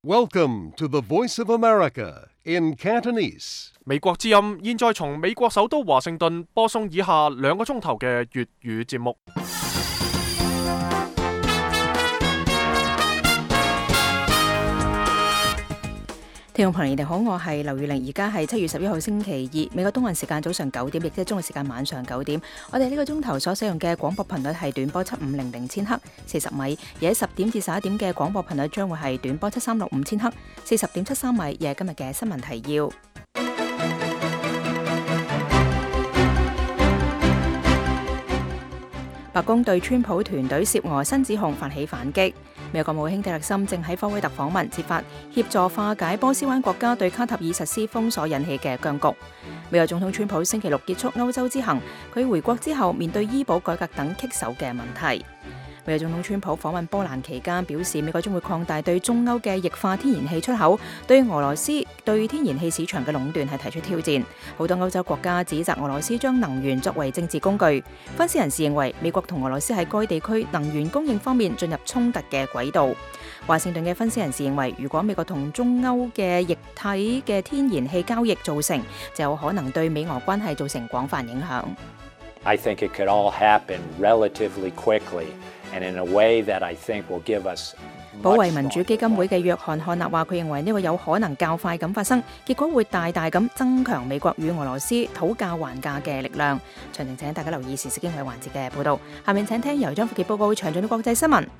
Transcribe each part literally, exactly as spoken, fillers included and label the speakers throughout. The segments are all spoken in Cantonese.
Speaker 1: Welcome to the Voice of America in Cantonese.
Speaker 2: 美國之音現在從美國首都華盛頓播送以下兩個鐘頭嘅粵語節目。
Speaker 3: 聽眾朋友，你哋好，我係劉宇玲，而家係七月十一號星期二，美國東岸時間早上九點，亦即係中國時間晚上九點。我哋呢個鐘頭所使用嘅廣播頻率係短波七五零零千赫，四十米；而喺十點至十一點嘅廣播頻率將會係短波七三六五千赫，四十點七三米。而係今日嘅新聞提要。白宮對川普團隊涉俄新指控發起反擊。美國國務卿蒂勒森正喺科威特訪問，設法協助化解波斯灣國家對卡塔爾實施封鎖引起嘅僵局。美國總統川普星期六結束歐洲之行，佢回國之後面對醫保改革等棘手嘅問題。美國總統川普訪問波蘭期間表示，美國將會擴大對中歐嘅液化天然氣出口，對俄羅斯對天然氣市場嘅壟斷係提出挑戰。好多歐洲國家指責俄羅斯將能源作為政治工具。分析人士認為，美國同俄羅斯喺該地區能源供應方面進入衝突嘅軌道。華盛頓嘅分析人士認為，如果美國同中歐嘅液體嘅天然氣交易造成，就有可能對美俄關係造成廣泛影響。
Speaker 4: I think it could all happen relatively quickly.And in a way that I think will give us
Speaker 3: 保衛民主基金會嘅約翰漢納話，佢認為呢個有可能較快咁發生，結果會大大咁增強美國與俄羅斯討價還價嘅力量。詳情請大家留意時事經緯環節嘅報導。下面請聽由張富傑報告詳盡嘅國際新聞。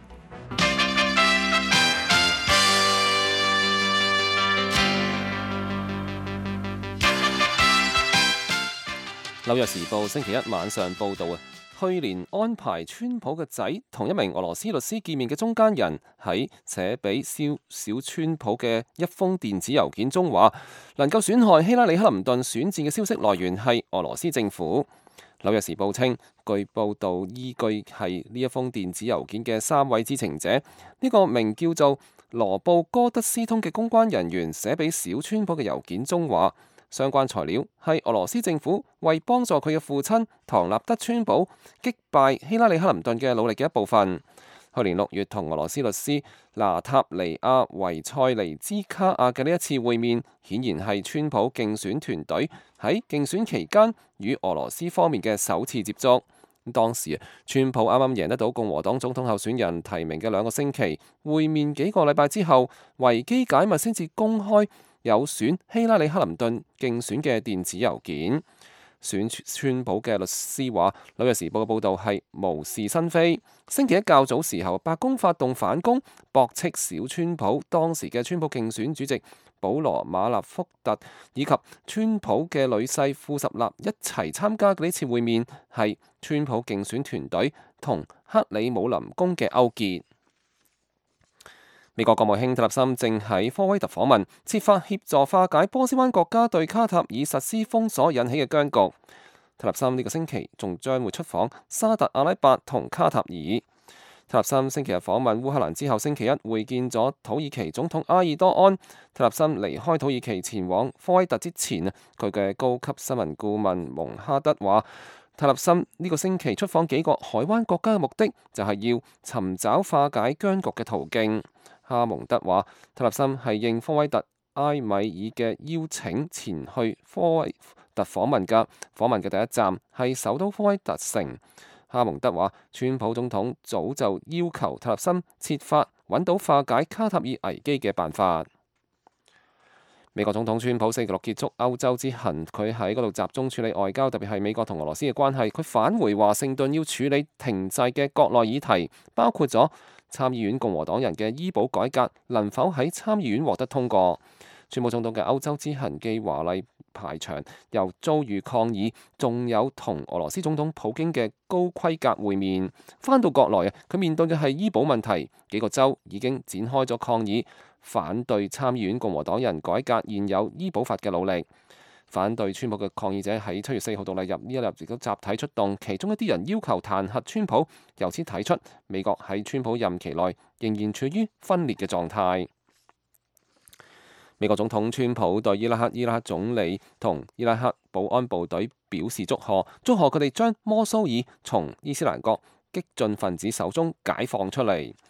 Speaker 5: 紐約時報星期一晚上報導啊，去年安排川普嘅仔同一名俄羅斯律師見面嘅中間人喺寫俾小小川普嘅一封電子郵件中話，能夠損害希拉里克林頓選戰嘅消息來源係俄羅斯政府。紐約時報稱，據報道依據係呢一封電子郵件嘅三位知情者，呢、這個名叫做羅布哥德斯通嘅公關人員寫俾小川普嘅郵件中話，相關材料係俄羅斯政府為幫助佢嘅父親唐納德川普擊敗希拉里克林頓嘅努力嘅一部分。去年六月同俄羅斯律師娜塔尼亞維塞尼茲卡亞嘅呢一次會面，顯然係川普競選團隊喺競選期間與俄羅斯方面嘅首次接觸。當時川普啱啱贏得到共和黨總統候選人提名嘅兩個星期，會面幾個禮拜之後，維基解密先至公開有選希拉里克林頓競選嘅電子郵件。選川普嘅律師話，紐約時報嘅報導係無事生非。星期一較早時候，白宮發動反攻，駁斥小川普當時嘅川普競選主席保羅馬納福特以及川普嘅女婿庫什納一齊參加嘅呢次會面係川普競選團隊同克里姆林宮嘅勾結。美國國務卿蒂勒森正喺科威特訪問，設法協助化解波斯灣國家對卡塔爾實施封鎖引起嘅僵局。蒂勒森呢個星期仲將會出訪沙特阿拉伯同卡塔爾。蒂勒森星期日訪問烏克蘭之後，星期一會見咗土耳其總統埃爾多安。蒂勒森離開土耳其前往科威特之前啊，佢嘅高級新聞顧問蒙哈德話，蒂勒森呢個星期出訪幾個海灣國家嘅目的就係要尋找化解僵局嘅途徑。哈蒙德話，蒂勒森係應科威特埃米爾嘅邀請前去科威特訪問㗎，訪問嘅第一站係首都科威特城。哈蒙德話，川普總統早就要求蒂勒森設法揾到化解卡塔爾危機嘅辦法。美國總統川普星期六結束歐洲之行，佢喺嗰度集中處理外交，特別係美國同俄羅斯嘅關係。佢返回華盛頓要處理停滯嘅國內議題，包括咗參議院共和黨人嘅醫保改革能否喺參議院獲得通過。川普總統嘅歐洲之行既華麗排場，又遭遇抗議，仲有同俄羅斯總統普京嘅高規格會面。返到國內啊，佢面對嘅係醫保問題，幾個州已經展開咗抗議，反對參議院共和黨人改革現有醫保法嘅努力。反對川普嘅抗議者喺七月四號獨立日呢一日亦都集體出動，其中一啲人要求彈劾川普，由此睇出美國喺川普任期內仍然處於分裂嘅狀態。美國總統川普對伊拉克伊拉克總理同伊拉克保安部隊表示祝賀，祝賀佢哋將摩蘇爾從伊斯蘭國激進分子手中解放出嚟。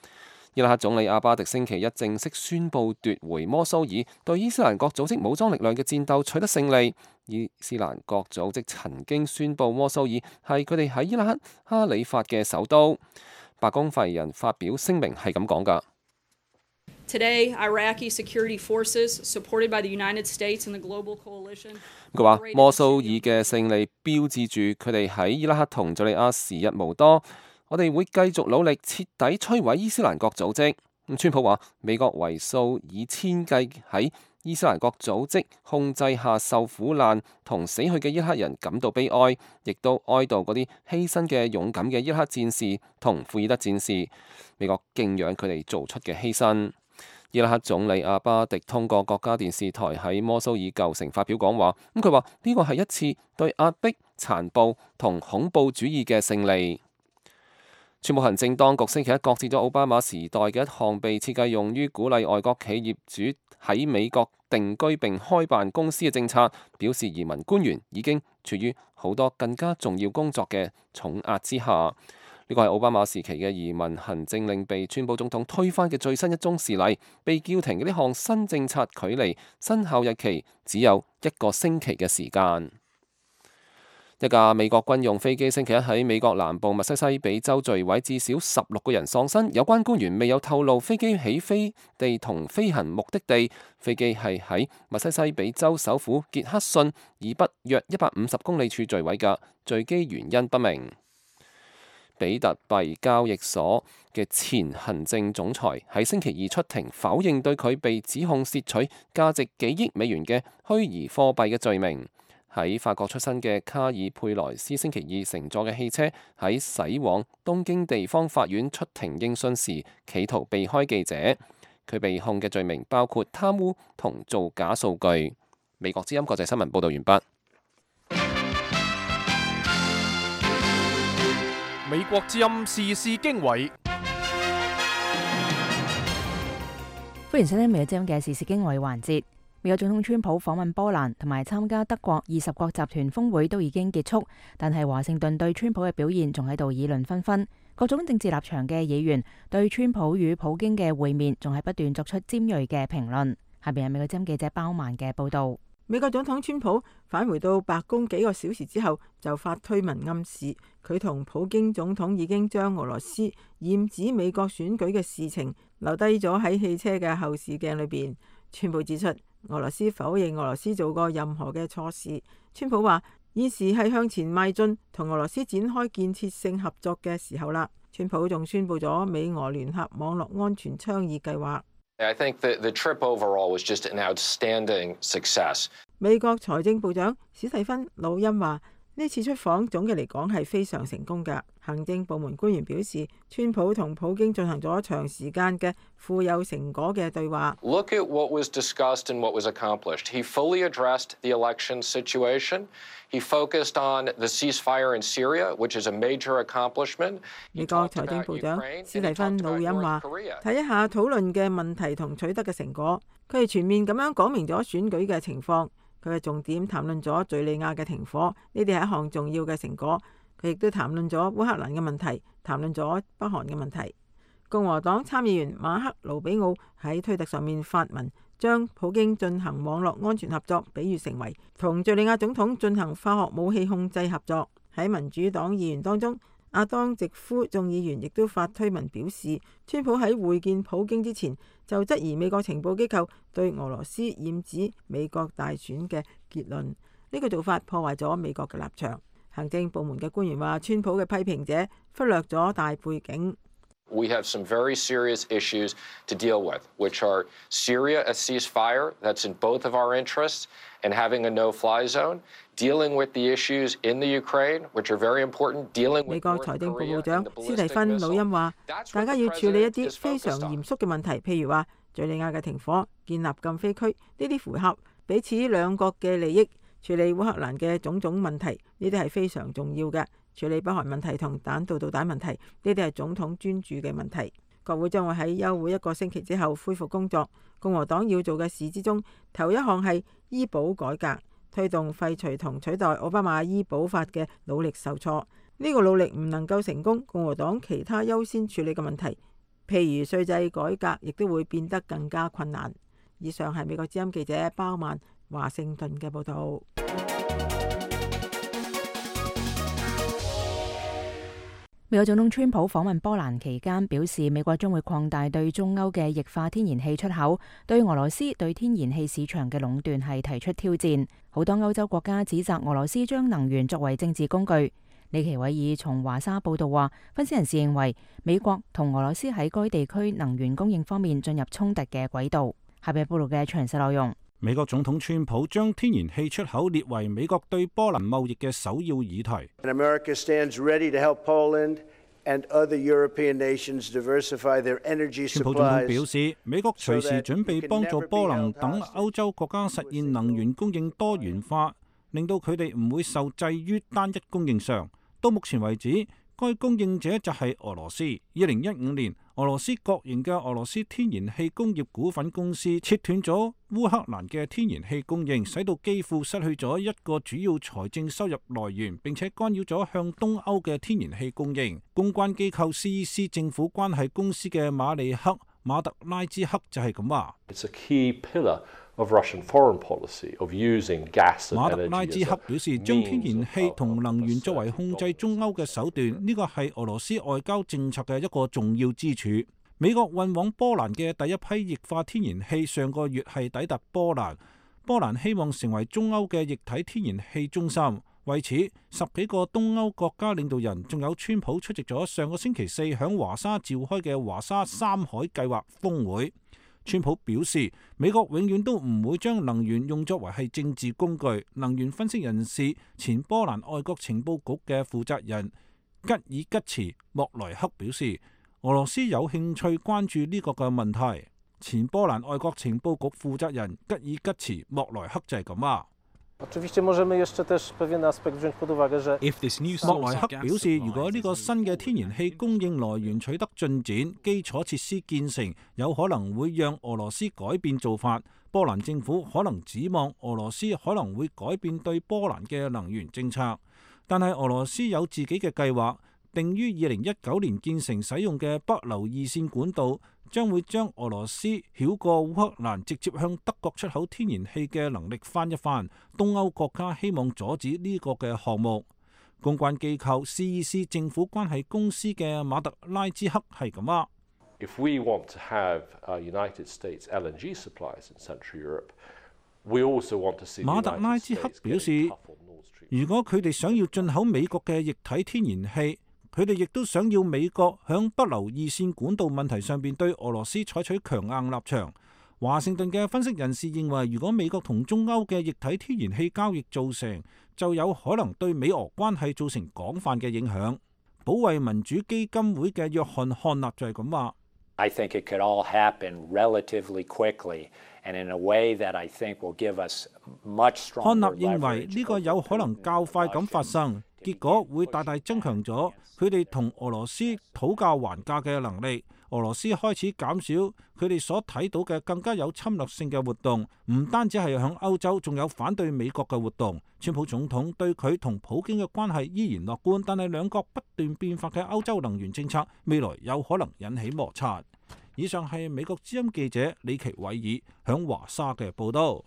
Speaker 5: 伊拉克總理阿巴迪星期一正式宣布奪回摩蘇爾對伊斯蘭國組織武裝力量嘅戰鬥取得勝利。伊斯蘭國組織曾經宣布摩蘇爾係佢哋喺伊拉克哈里發嘅首都。白宮發言人發表聲明係咁講㗎。
Speaker 6: Today, Iraqi security forces, supported by the United States and the global coalition.
Speaker 5: 佢話摩蘇爾嘅勝利標誌住佢哋喺伊拉克同敘利亞時日無多。我哋會繼續努力徹底摧毀伊斯蘭國組織。咁川普話美國為數以千計喺伊斯蘭國組織控制下受苦難同死去嘅伊拉克人感到悲哀，亦都哀悼嗰啲犧牲嘅勇敢嘅伊拉克戰士同庫爾德戰士。美國敬仰佢哋做出嘅犧牲。伊拉克總理阿巴迪通過國家電視台喺摩蘇爾舊城發表講話，咁佢話呢個係一次對壓迫、殘暴同恐怖主義嘅勝利。川普行政當局星期一擱置咗奧巴馬時代嘅一項被設計用於鼓勵外國企業主喺美國定居並開辦公司嘅政策，表示移民官員已經處於好多更加重要工作嘅重壓之下。呢個係奧巴馬時期嘅移民行政令被川普總統推翻嘅最新一宗事例，被叫停嘅呢項新政策距離生效日期只有一個星期嘅時間。一架美國軍用飛機星期一喺美國南部密西西比州墜毀，至少十六個人喪生。有關官員未有透露飛機起飛地同飛行目的地。飛機係喺密西西比州首府傑克遜以北約一百五十公里處墜毀嘅，墜機原因不明。比特幣交易所嘅前行政總裁喺星期二出庭否認對佢被指控竊取價值幾億美元嘅虛擬貨幣嘅罪名。喺法國出身嘅卡爾佩萊斯星期二乘坐嘅汽車喺駛往東京地方法院出庭應訊時，企圖避開記者。佢被控嘅罪名包括貪污同造假數據。美國之音國際新聞報導完畢。
Speaker 2: 美國之音時事經緯，
Speaker 3: 歡迎收聽美國之音嘅時事經緯環節。美國總統川普訪問波蘭同埋參加德國二十國集團峰會都已經結束，但係華盛頓對川普嘅表現仲喺度議論紛紛。各種政治立場嘅議員對川普與普京嘅會面仲係不斷作出尖銳嘅評論。下邊係美國之音記者包曼嘅報道。
Speaker 7: 美國總統川普返回到白宮幾個小時之後，就發推文暗示佢同普京總統已經將俄羅斯染指美國選舉嘅事情留低咗喺汽車嘅後視鏡裏邊。川普指出，俄羅斯否認俄羅斯做過任何嘅錯事。川普話，現時係向前邁進，同俄羅斯展開建設性合作嘅時候啦。川普仲宣布咗美俄聯合網絡安全倡議計劃。
Speaker 8: I think the, the trip overall was just an outstanding success.
Speaker 7: 美國財政部長史蒂芬魯恩話，呢次出訪總嘅嚟講係非常成功㗎。行政部門官員表示，川普同普京進行咗長時間嘅富有成果嘅對話。
Speaker 8: Look at what was discussed and what was accomplished. He fully addressed the election situation. He focused on the ceasefire in Syria, which is a major accomplishment.
Speaker 7: 美國財政部長史蒂芬魯恩話，睇一下討論嘅問題同取得嘅成果，佢係全面咁樣講明咗選舉嘅情況。佢嘅重點談論咗敘利亞嘅停火，呢啲係一項重要嘅成果。佢亦都談論咗烏克蘭嘅問題，談論咗北韓嘅問題。共和黨參議員馬克盧比奧喺推特上面發文，將普京進行網絡安全合作比喻成為同敘利亞總統進行化學武器控制合作。喺民主黨議員當中，阿當直夫眾議員亦都發推文表示，川普喺會見普京之前就質疑美國情報機構對俄羅斯染指美國大選嘅結論。呢個做法破壞咗美國嘅立場。行政部門嘅官員話，川普嘅批評者忽略咗大背景。
Speaker 8: We have some very serious issues to deal with, which are Syria, a ceasefire that's in both of our interests, and having a no-fly zone, dealing with the issues in the Ukraine, which are very important, dealing with
Speaker 7: 美國財政部部長斯蒂芬魯恩話，大家要處理一啲非常嚴肅嘅問題，譬如話敘利亞嘅停火、建立禁飛區，呢啲符合彼此兩國嘅利益。處理烏克蘭嘅種種問題，呢啲係非常重要嘅。處理北韓問題同彈道導彈問題，呢啲係總統專注嘅問題。國會將會喺休會一個星期之後恢復工作。共和黨要做嘅事之中，頭一項係醫保改革，推動廢除同取代奧巴馬醫保法嘅努力受挫。呢個努力唔能夠成功，共和黨其他優先處理嘅問題， 譬如稅制改革，亦都會變得更加困難。以上係美國之音記者包曼華盛頓嘅報導。
Speaker 3: 美國總統川普訪問波蘭期間表示，美國將會擴大對中歐嘅液化天然氣出口，對俄羅斯對天然氣市場嘅壟斷係提出挑戰。好多歐洲國家指責俄羅斯將能源作為政治工具。李奇偉爾從華沙報道話，分析人士認為美國同俄羅斯喺該地區能源供應方面進入衝突嘅軌道。下邊報道嘅詳細內容。
Speaker 9: 美國總統川普將天然氣出口列為美國對波蘭貿易嘅首要議題。
Speaker 10: America stands ready to help Poland and other European nations diversify their energy supplies. 川普總統表示，美國隨時準備幫助波蘭等歐洲國家實現能源供應多元化，令到佢哋唔會受制於單一供應商。到目前為止，該供應者就係俄羅斯。二零一五年，俄羅斯國營嘅俄羅斯天然氣工業股份公司切斷咗烏克蘭嘅天然氣供應，使到基輔失去咗一個主要財政收入來源，並且干擾咗向東歐嘅天然氣供應。公關機構 C E C 政府關係公司嘅馬利克馬特拉茲克就係咁話。馬特拉茲克表示，將天然氣同能源作為控制中歐嘅手段，呢個係俄羅斯外交政策嘅一個重要支柱。美國運往波蘭嘅第一批液化天然氣上個月係抵達波蘭，波蘭希望成為中歐嘅液體天然氣中心。為此，十幾個東歐國家領導人仲有川普出席咗上個星期四響華沙召開嘅華沙三海計劃峰會。川普表示，美國永遠都唔會將能源用作為係政治工具。能源分析人士、前波蘭外國情報局嘅負責人吉爾吉茨莫萊克表示，俄羅斯有興趣關注呢個嘅問題。前波蘭外國情報局負責人吉爾吉茨莫萊克就係咁話。莫萊克表示，如果呢個新嘅天然氣供應來源取得進展，基礎設施建成，有可能會讓俄羅斯改變做法。波蘭政府可能指望俄羅斯可能會改變對波蘭嘅能源政策，但係俄羅斯有自己嘅計劃。定於二零一九年建成使用嘅北流二線管道，將會將俄羅斯繞過烏克蘭直接向德國出口天然氣嘅能力翻一番。東歐國家希望阻止呢個嘅項目。公關機構 C E C 政府關係公司嘅馬特拉茲克係咁話。
Speaker 11: If we want to have United States L N G supplies in Central Europe, we also want to see.
Speaker 9: 馬特拉茲克表示，如果佢哋想要進口美國嘅液體天然氣，佢哋亦都想要美國響北流二線管道問題上邊對俄羅斯採取強硬立場。華盛頓嘅分析人士認為，如果美國同中歐嘅液體天然氣交易做成，就有可能對美俄關係造成廣泛嘅影響。保衛民主基金會嘅約翰漢納就係咁話。
Speaker 4: I think it could all happen relatively quickly and in a way that I think will give us much stronger leverage. 漢納認為呢個有可能較快咁發生，結果會大大增強咗佢哋同俄羅斯討價還價嘅能力。俄羅斯開始減少佢哋所睇到嘅更加有侵略性嘅活動，唔單止係響歐洲，仲有反對美國嘅活動。川普總統對佢同普京嘅關係依然樂觀，但係兩國不斷變化嘅歐洲能源政策未來有可能引起摩擦。以上係美國之音記者李奇偉爾響華沙嘅報道。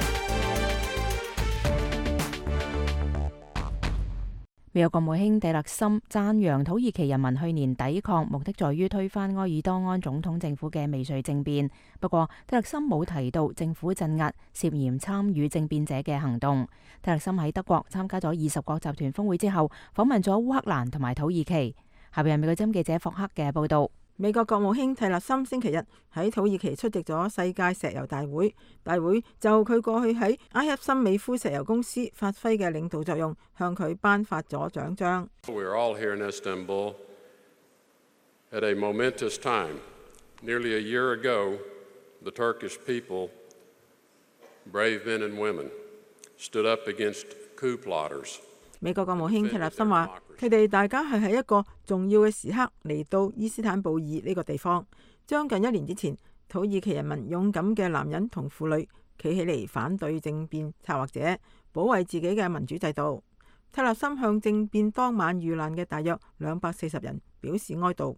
Speaker 3: 美國國務卿蒂勒森讚揚土耳其人民去年抵抗，目的在於推翻埃爾多安總統政府嘅未遂政變。不過，蒂勒森冇提到政府鎮壓涉嫌參與政變者嘅行動。蒂勒森喺德國參加咗二十國集團峰會之後，訪問咗烏克蘭同埋土耳其。下邊係美國之音記者霍克嘅報道。
Speaker 7: 美國國務卿蒂勒森星期日喺土耳其出席咗世界石油大會，大會就佢過去喺埃克森美孚石油公司發揮嘅領導作用，向佢頒發咗獎章。
Speaker 12: We are all here in Istanbul at a momentous time. Nearly a year ago, the Turkish people, brave men and women, stood up against coup plotters.
Speaker 7: 美國國務卿蒂勒森話：佢哋大家係喺一個重要嘅時刻嚟到伊斯坦布爾呢個地方。將近一年之前，土耳其人民勇敢嘅男人同婦女企起嚟反對政變策劃者，保衛自己嘅民主制度。蒂勒森向政變當晚遇難嘅大約兩百四十人表示哀悼，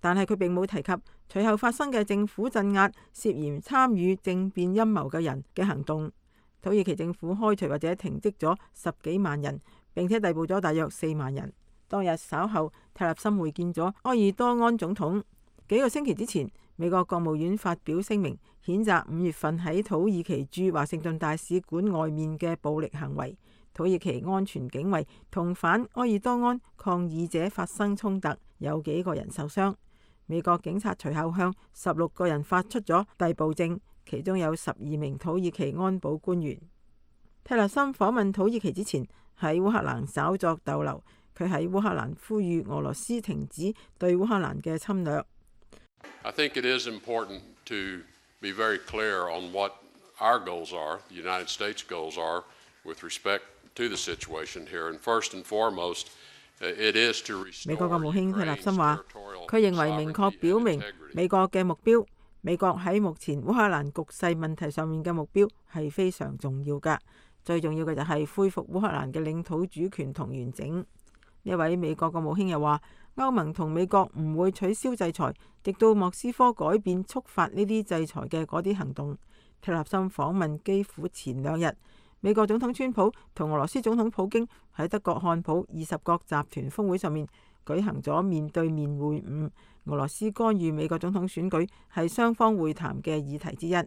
Speaker 7: 但係佢並冇提及隨後發生嘅政府鎮壓涉嫌參與政變陰謀嘅人嘅行動。土耳其政府開除或者停職咗十幾萬人，並且逮捕咗大約四萬人。當日稍後，泰勒森會見咗埃爾多安總統。幾個星期之前，美國國務院發表聲明，譴責五月份喺土耳其駐華盛頓大使館外面嘅暴力行為。土耳其安全警衛同反埃爾多安抗議者發生衝突，有幾個人受傷。美國警察隨後向十六個人發出咗逮捕證，其中有十二名土耳其安保官員。蒂勒森訪問土耳其之前喺烏克蘭稍作逗留，佢喺烏克蘭呼籲俄羅斯停止對烏克蘭嘅侵略。
Speaker 12: I think it is important to be very clear on what our goals are, the United States goals are, with respect to the situation here. And first and foremost, it is to restore
Speaker 7: 美國國務卿蒂勒森話，佢認為明確表明美國嘅目標，美國喺目前烏克蘭局勢問題上面嘅目標係非常重要㗎。最重要嘅就係恢復烏克蘭嘅領土主權同完整。呢位美國國務卿又話，歐盟同美國唔會取消制裁，直到莫斯科改變觸發呢啲制裁嘅嗰啲行動。蒂勒森訪問基輔前兩日，美國總統川普同俄羅斯總統普京喺德國漢普二十國集團峰會上面舉行咗面對面會晤。俄羅斯干預美國總統選舉係雙方會談嘅議題之一。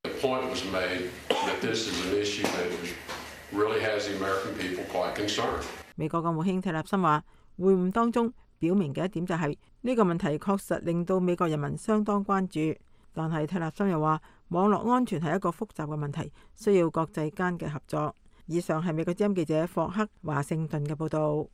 Speaker 7: 美國國務卿蒂勒森話，會晤當中表明嘅一點就係呢個問題確實令到美國人民相當關注，但係蒂勒森又話，網絡安全係一個複雜嘅問題，需要國際間嘅合作。以上係美國之音記者霍克華盛頓嘅報導。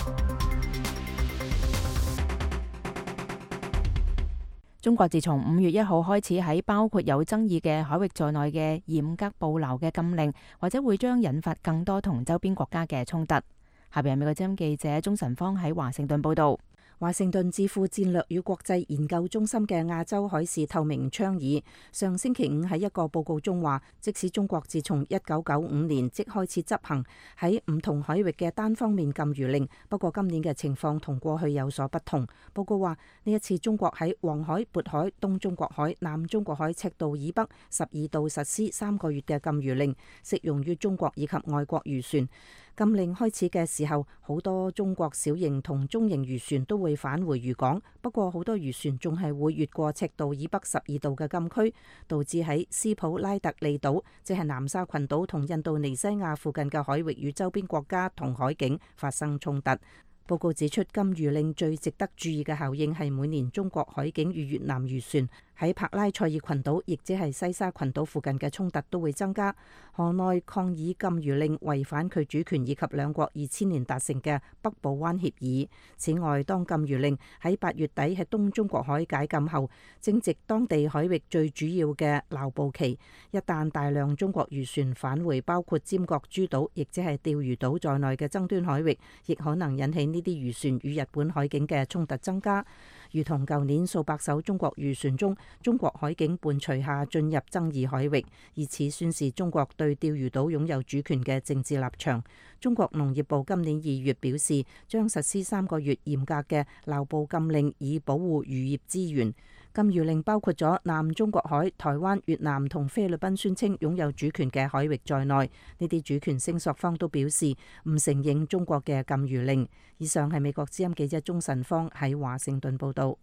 Speaker 3: 中國自從五月一號開始喺包括有爭議嘅海域在內嘅嚴格捕撈嘅禁令，或者會將引發更多同周邊國家嘅衝突。下邊係美國之音記者鍾晨芳喺華盛頓報導。
Speaker 13: 華盛頓智庫戰略與國際研究中心嘅亞洲海事透明倡議上星期五喺一個報告中話，即使中國自從一九九五年即開始執行喺唔同海域嘅單方面禁漁令，不過今年嘅情況同過去有所不同。報告話，呢一次中國喺黃海、渤海、東中國海、南中國海赤道以北十二度實施三個月嘅禁漁令，適用於中國以及外國漁船。禁令開始嘅時候，好多中國小型同中型漁船都會返回漁港，不過好多漁船仲係會越過赤道以北十二度嘅禁區，導致喺斯普拉特利島，即係南沙群島同印度尼西亞附近嘅海域與周邊國家同海境發生衝突。報告指出，禁漁令最值得注意嘅效應係每年中國海警與越南漁船喺帕拉塞爾群島，亦即係西沙群島附近嘅衝突都會增加。河內抗議禁漁令違反佢主權以及兩國二千年達成嘅北部灣協議。此外，當禁漁令喺八月底喺東中國海解禁後，正值當地海域最主要嘅撈捕期。一旦大量中國漁船返回包括尖閣諸島，亦即係釣魚島在內嘅爭端海域，亦可能引起呢啲漁船與日本海警嘅衝突增加。如同舊年數百艘中國漁船中，中國海警伴隨下進入爭議海域，以此宣示中國對釣魚島擁有主權嘅政治立場。中國農業部今年二月表示，將實施三個月嚴格嘅撈捕禁令，以保護漁業資源。禁漁令包括咗南中國海、台灣、越南同菲律賓宣稱擁有主權嘅海域在內。呢啲主權聲索方都表示唔承認中國嘅禁漁令。以上係美國之音記者鍾晨芳喺華盛頓報道。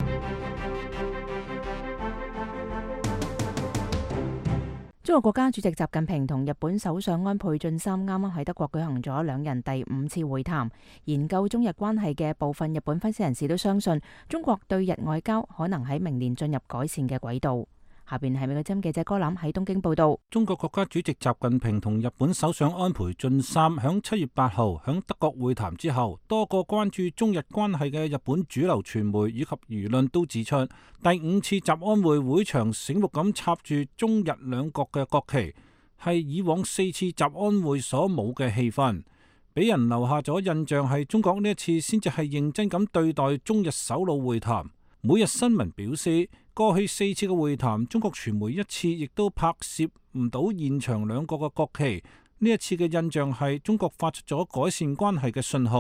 Speaker 3: 中國國家主席習近平同日本首相安倍晉三啱啱喺德國舉行咗兩人第五次會談。研究中日關係嘅部分日本分析人士都相信，中國對日外交可能喺明年進入改善嘅軌道。下邊係美國之音記者哥林喺東京報道。
Speaker 9: 中國國家主席習近平同日本首相安倍晉三響七月八號響德國會談之後，多個關注中日關係嘅日本主流傳媒以及輿論都指出，第五次習安會會場醒目咁插住中日兩國嘅國旗，係以往四次習安會所冇嘅氣氛，俾人留下咗印象係中國呢一次先至係認真咁對待中日首腦會談。每日新聞表示，過去四次嘅會談，中國傳媒一次亦都拍攝唔到現場兩國嘅國旗。呢一次嘅印象係中國發出咗改善關係嘅信號。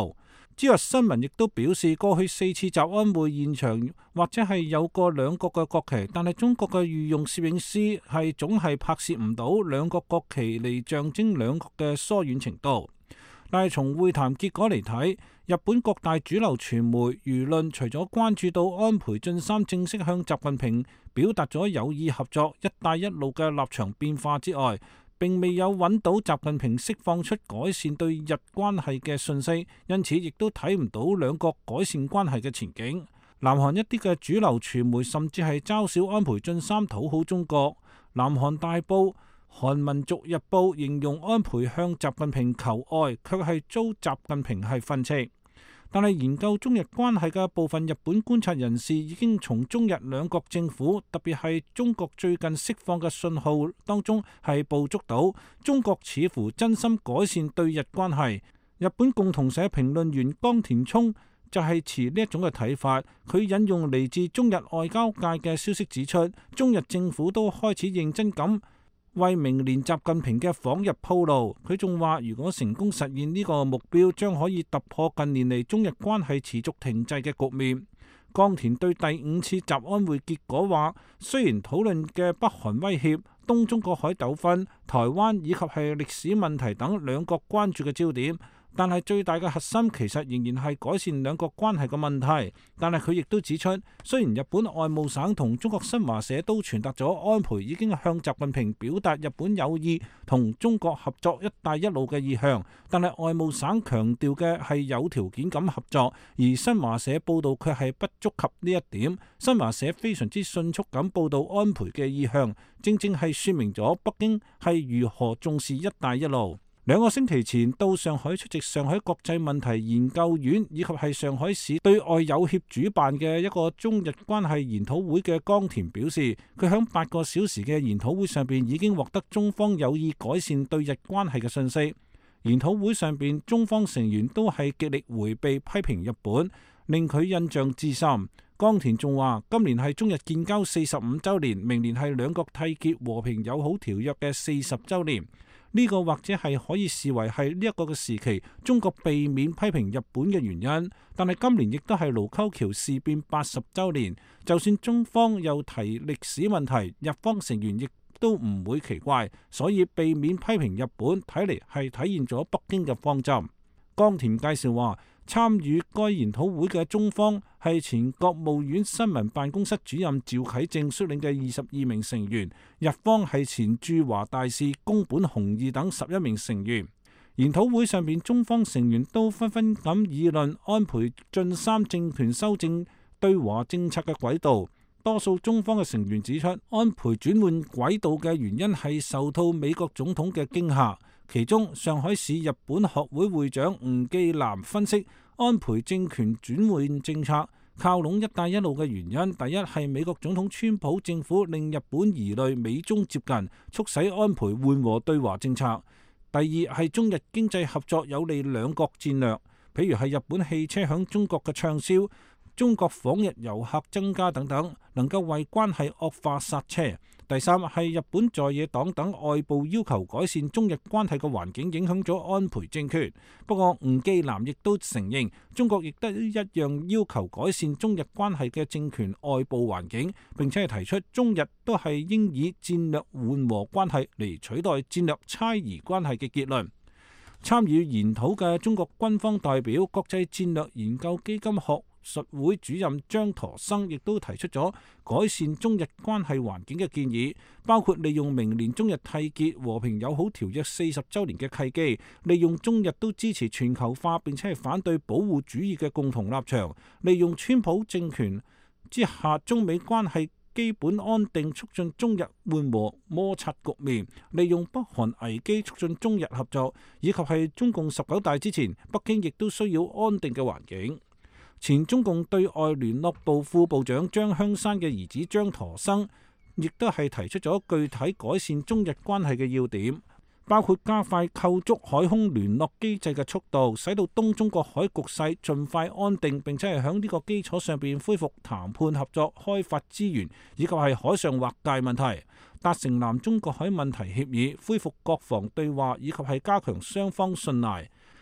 Speaker 9: 朝日新聞亦都表示，過去四次集安會現場或者係有過兩國嘅國旗，但係中國嘅御用攝影師係總係拍攝唔到兩國國旗嚟象徵兩國嘅疏遠程度。但係從會談結果嚟睇，日本各大主流傳媒輿論除咗關注到安倍晉三正式向習近平表達咗有意合作「一帶一路」嘅立場變化之外，並未有揾到習近平釋放出改善對日關係嘅訊息，因此亦都睇唔到兩國改善關係嘅前景。南韓一啲嘅主流傳媒甚至係嘲笑安倍晉三討好中國。南韓大報《韓民族日報》形容安倍向習近平求愛，卻係遭習近平係訓斥。但係研究中日關係嘅部分日本觀察人士已經從中日兩國政府，特別係中國最近釋放嘅信號當中係捕捉到中國似乎真心改善對日關係。日本共同社評論員岡田聰就係持呢一種嘅睇法，佢引用嚟自中日外交界嘅消息指出，中日政府都開始認真咁為明年習近平嘅訪日鋪路。佢仲話，如果成功實現呢個目標，將可以突破近年嚟中日關係持續停滯嘅局面。岡田對第五次集安會結果話，雖然討論嘅北韓威脅、東中國海糾紛、台灣以及係歷史問題等兩國關注嘅焦點，但係最大嘅核心其實仍然係改善兩國關係嘅問題。但係佢亦都指出，雖然日本外務省同中國新華社都傳達咗安倍已經向習近平表達日本有意同中國合作一帶一路嘅意向，但係外務省強調嘅係有條件咁合作，而新華社報道卻係不觸及呢一點。新華社非常之迅速咁報道安倍嘅意向，正正係說明咗北京係如何重視一帶一路。兩個星期前到上海出席上海國際問題研究院以及係上海市對外友協主辦嘅一個中日關係研討會嘅岡田表示，佢響八個小時嘅研討會上邊已經獲得中方有意改善對日關係嘅信息。研討會上邊中方成員都係極力迴避批評日本，令佢印象至深。岡田仲話，今年係中日建交四十五週年，明年係兩國締結和平友好條約嘅四十週年。呢個或者係可以視為係呢一個嘅時期，中國避免批評日本嘅原因。但係今年亦都係盧溝橋事變八十週年，就算中方又提歷史問題，日方成員亦都唔會奇怪。所以避免批評日本，睇嚟係體現咗北京嘅方針。岡田介紹話，參與該研討會嘅中方係前國務院新聞辦公室主任趙啟正率領嘅二十二名成員，日方係前駐華大使宮本雄二等十一名成員。研討會上邊，中方成員都紛紛咁議論安倍晉三政權修正對華政策嘅軌道。多數中方嘅成員指出，安倍轉換軌道嘅原因係受到美國總統嘅驚嚇。其中，上海市日本學會會長吳紀南分析，安倍政權轉換政策靠攏一帶一路嘅原因，第一係美國總統川普政府令日本疑慮美中接近，促使安倍緩和對華政策；第二係中日經濟合作有利兩國戰略，譬如係日本汽車響中國嘅暢銷，中國訪日遊客增加等等，能夠為關係惡化剎車。第三係日本在野黨等外部要求改善中日關係嘅環境影響咗安倍政權。不過吳紀南亦都承認，中國亦都一樣要求改善中日關係嘅政權外部環境，並且係提出中日都係應以戰略緩和關係嚟取代戰略猜疑關係嘅結論。參與研討嘅中國軍方代表、國際戰略研究基金學術會主任張陀生亦都提出咗改善中日關係環境嘅建議，包括利用明年中日締結和平友好條約四十週年嘅契機，利用中日都支持全球化並且係反對保護主義嘅共同立場，利用川普政權之下中美關係基本安定，促進中日緩和摩擦局面，利用北韓危機促進中日合作，以及係中共十九大之前，北京亦都需要安定嘅環境。前中共對外聯絡部副部長張香山嘅兒子張陀生，亦都係提出咗具體改善中日關係嘅要點，包括加快構築海空聯絡機制嘅速度，使到東中國海局勢盡快安定，並且係喺呢個基礎上邊恢復談判合作、開發資源，以及係海上劃界問題，達成南中國海問題協議，恢復國防對話，以及係加強雙方信賴。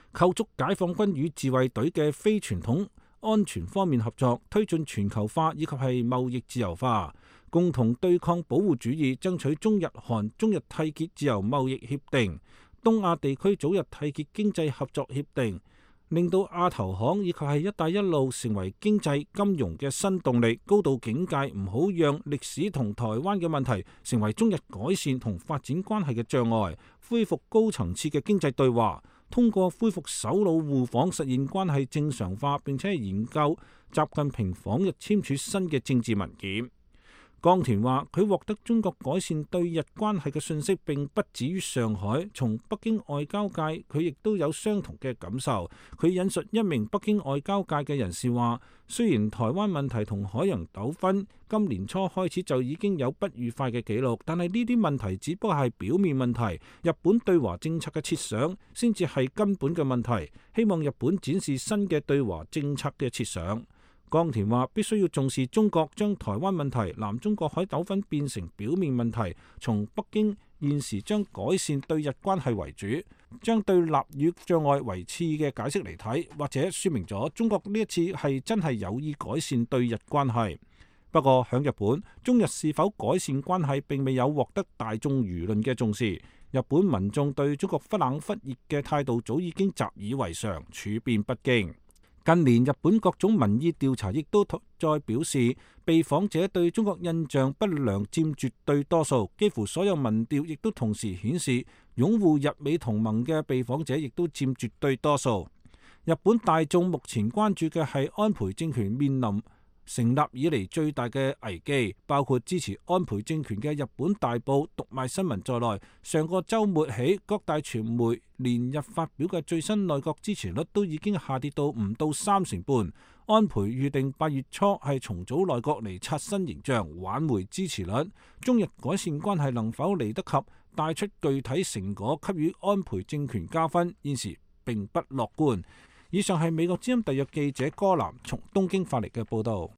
Speaker 9: 構築解放軍與自衛隊嘅非傳統安全方面合作，推進全球化以及係貿易自由化，共同對抗保護主義，爭取中日韓中日締結自由貿易協定、東亞地區早日締結經濟合作協定，令到亞投行以及係一帶一路成為經濟金融嘅新動力。高度警戒，唔好讓歷史同台灣嘅問題成為中日改善同發展關係嘅障礙，恢復高層次嘅經濟對話，通過恢復首腦互訪實現關係正常化，並且研究習近平訪日簽署新嘅政治文件。江田話：佢獲得中國改善對日關係嘅信息並不止於上海，從北京外交界佢亦都有相同嘅感受。佢引述一名北京外交界嘅人士話：雖然台灣問題同海洋糾紛今年初開始就已經有不愉快嘅記錄，但係呢啲問題只不過係表面問題，日本對華政策嘅設想先至係根本嘅問題。希望日本展示新嘅對華政策嘅設想。江田話：必須要重視中國將台灣問題、南中國海糾紛變成表面問題，從北京現時將改善對日關係為主，將對立與障礙為次嘅解釋嚟睇，或者説明咗中國呢一次係真係有意改善對日關係。不過喺日本，中日是否改善關係並未有獲得大眾輿論嘅重視。日本民眾對中國忽冷忽熱嘅態度早已經習以為常，處變不驚。近年日本各種民意調查亦都再表示，被訪者對中國印象不良佔絕對多數，幾乎所有民調亦都同時顯示，擁護日美同盟嘅被訪者亦都佔絕對多數。日本大眾目前關注嘅係安倍政權面臨成立以嚟最大嘅危機，包括支持安倍政權嘅日本大報讀賣新聞在內。上個週末起，各大傳媒連日發表嘅最新內閣支持率都已經下跌到唔到三成半。安倍預定八月初係重組內閣嚟刷新形象，挽回支持率。中日改善關係能否嚟得及帶出具體成果，給予安倍政權加分，現時並不樂觀。以上係美國之音特約記者柯南從東京發嚟嘅報導。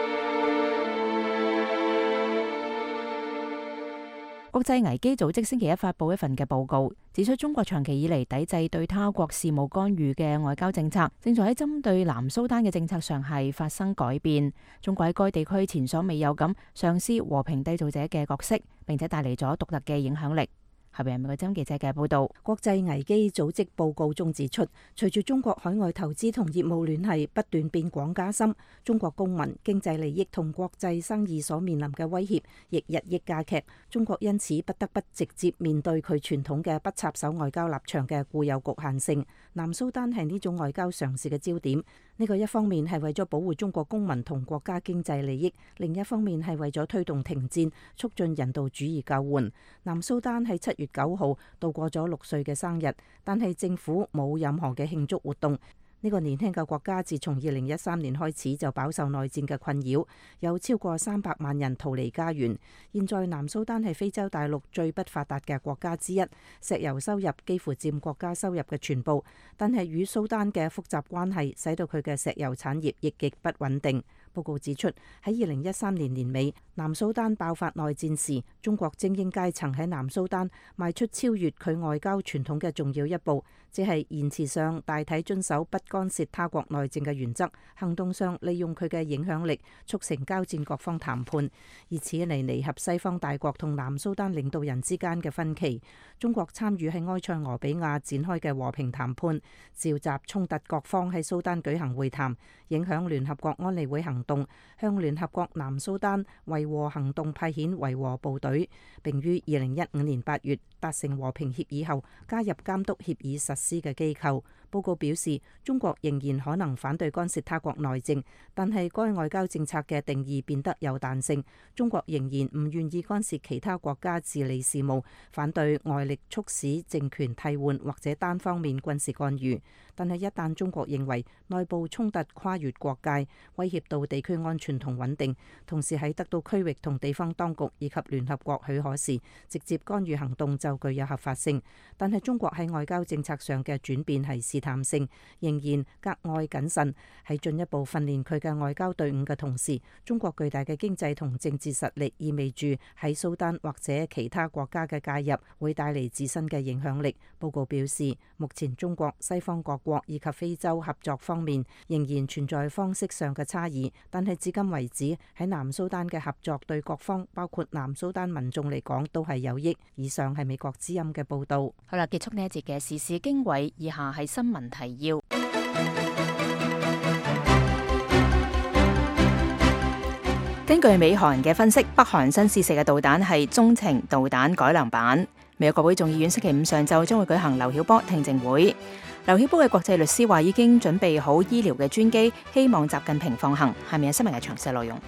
Speaker 3: 國際危機組織星期一發布一份嘅報告，指出中國長期以嚟抵制對他國事務干預嘅外交政策，正在喺針對南蘇丹嘅政策上係發生改變。中國喺該地區前所未有咁嘗試和平締造者嘅角色，並且帶嚟咗獨特嘅影響力。下邊係美國之音記者嘅報道。
Speaker 13: 國際危機組織報告中指出，隨住中國海外投資同業務聯繫不斷變廣加深，中國公民經濟利益同國際生意所面臨嘅威脅亦日益加劇。中國因此不得不直接面對佢傳統嘅不插手外交立場嘅固有局限性。南蘇丹係呢種外交嘗試嘅焦點。呢個一方面係為咗保護中國公民同國家經濟利益，另一方面係為咗推動停戰，促進人道主義救援。南蘇丹喺七月九號度過咗六歲嘅生日，但係政府冇任何嘅慶祝活動。呢個年輕嘅國家自從二零一三年開始就飽受內戰嘅困擾，有超過三百萬人逃離家園。現在南蘇丹係非洲大陸最不發達嘅國家之一，石油收入幾乎佔國家收入嘅全部，但係與蘇丹嘅複雜關係使到佢嘅石油產業亦極不穩定。報告指出，喺二零一三年年尾，南蘇丹爆發內戰時，中國精英階層喺南蘇丹邁出超越佢外交傳統嘅重要一步，即係言辭上大體遵守不干涉他國內政嘅原則，行動上利用佢嘅影響力促成交戰各方談判，以此嚟彌合西方大國同南蘇丹領導人之間嘅分歧。中國參與喺埃塞俄比亞展開嘅和平談判，召集衝突各方喺蘇丹舉行會談，影響聯合國安理會行動，向聯合國南蘇丹維和行動派遣維和部隊，並於二零一五年八月達成和平協議後加入監督協議實施嘅機構。報告表示，中國仍然可能反對干涉他國內政，但係該外交政策嘅定義變得有彈性。中國仍然唔願意干涉其他國家治理事務，反對外力促使政權替換或者單方面軍事干預。但係一旦中國認為內部衝突跨越國界，威脅到地區安全同穩定，同時喺得到區域同地方當局以及聯合國許可時，直接干預行動就具有合法性。但係中國喺外交政策上嘅轉變係試探性，仍然格外謹慎。喺進一步訓練佢嘅外交隊伍嘅同時，中國巨大嘅經濟同政治實力意味住喺蘇丹或者其他國家嘅介入會帶嚟自身嘅影響力。報告表示，目前中國、西方國國以及非洲合作方面仍然存在方式上嘅差異，但係至今為止喺南蘇丹嘅合作對各方，包括南蘇丹民眾嚟講都係有益。以上係美國之音嘅報導。
Speaker 3: 好啦，結束呢一節嘅時事經緯，以下係新聞提要。根據美韓嘅分析，北韓新試射嘅導彈係中程導彈改良版。美國國會眾議院星期五上晝將會舉行劉曉波聽證會。劉曉波嘅國際律師話已經準備好醫療嘅專機，希望習近平放行。下面係新聞嘅詳細內容。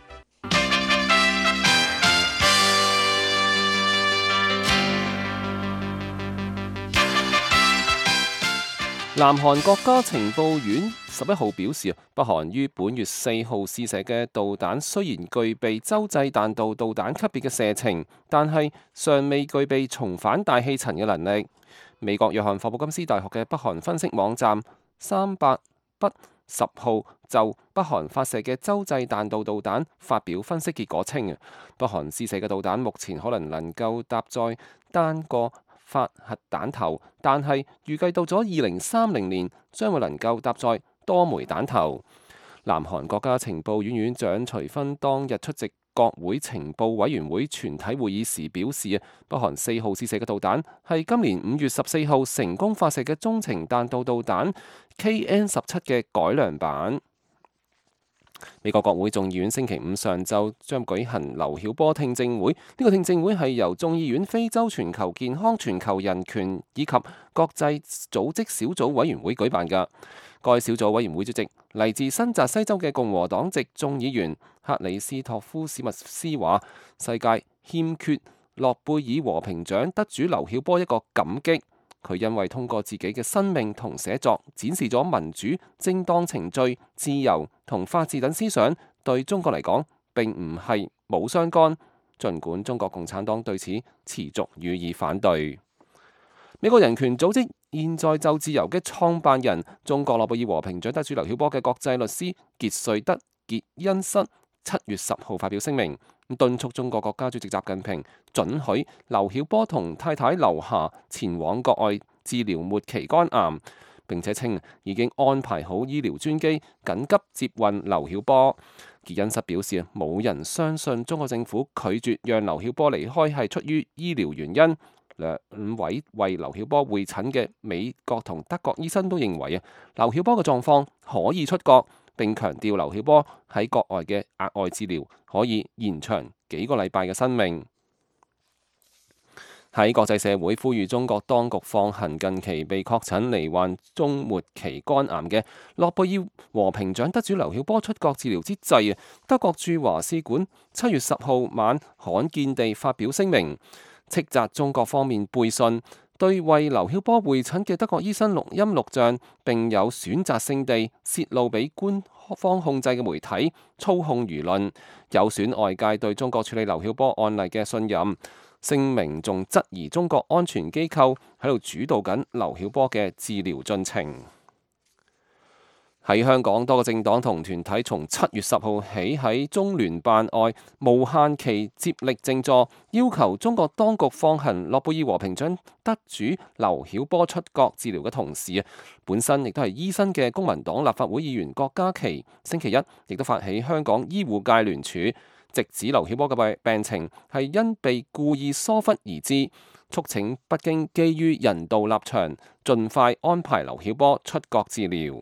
Speaker 5: 南韓國家情報院十一號表示，北韓於本月四號試射嘅導彈雖然具備洲際彈道導彈級別嘅射程，但係尚未具備重返大氣層嘅能力。美國約翰霍普金斯大學嘅北韓分析網站三百筆十號就北韓發射嘅洲際彈道導彈發表分析結果稱，北韓試射嘅導彈目前可能能夠搭載單個發核彈頭，但係預計到咗二零三零年將會能夠搭載多枚彈頭。南韓國家情報院院長徐薰當日出席國會情報委員會全體會議時表示，北韓四號試射嘅導彈係今年五月十四號成功發射嘅中程彈道導彈 K N 十七嘅改良版。美國國會眾議院星期五上晝將舉行劉曉波聽證會，呢、這個聽證會係由眾議院非洲全球健康、全球人權以及國際組織小組委員會舉辦嘅。該小組委員會主席嚟自新澤西州嘅共和黨籍眾議員克里斯托夫史密斯話：世界欠缺諾貝爾和平獎得主劉曉波一個感激。佢因為通過自己嘅生命同寫作，展示咗民主、正當程序、自由同法治等思想，對中國嚟講並唔係冇相干。儘管中國共產黨對此持續予以反對。美國人權組織現在就自由嘅創辦人、中國諾貝爾和平獎得主劉曉波嘅國際律師傑瑞德傑恩瑟七月十號發表聲明，敦促中國國家主席習近平准許劉曉波同太太劉霞前往國外治療末期肝癌，並且稱已經安排好醫療專機緊急接運劉曉波。傑恩瑟表示，冇人相信中國政府拒絕讓劉曉波離開係出於醫療原因。兩位為劉曉波會診嘅美國同德國醫生都認為啊，劉曉波嘅狀況可以出國，並強調劉曉波喺國外嘅額外治療可以延長幾個禮拜嘅生命。喺國際社會呼籲中國當局放行近期被確診罹患終末期肝癌嘅諾貝爾和平獎得主劉曉波出國治療之際啊，德國駐華使館七月十號晚罕見地發表聲明，斥責中國方面背信，對為劉曉波會診嘅德國醫生錄音錄像，並有選擇性地泄露俾官方控制嘅媒體，操控輿論，有損外界對中國處理劉曉波案例嘅信任。聲明仲質疑中國安全機構喺度主導緊劉曉波嘅治療進程。喺香港，多個政黨同團體從七月十號起喺中聯辦外無限期接力靜坐，要求中國當局放行諾貝爾和平獎得主劉曉波出國治療嘅同時啊，本身亦都係醫生嘅公民黨立法會議員郭家麒星期一亦都發起香港醫護界聯署，直指劉曉波嘅病情係因被故意疏忽而致，促請北京基於人道立場，盡快安排劉曉波出國治療。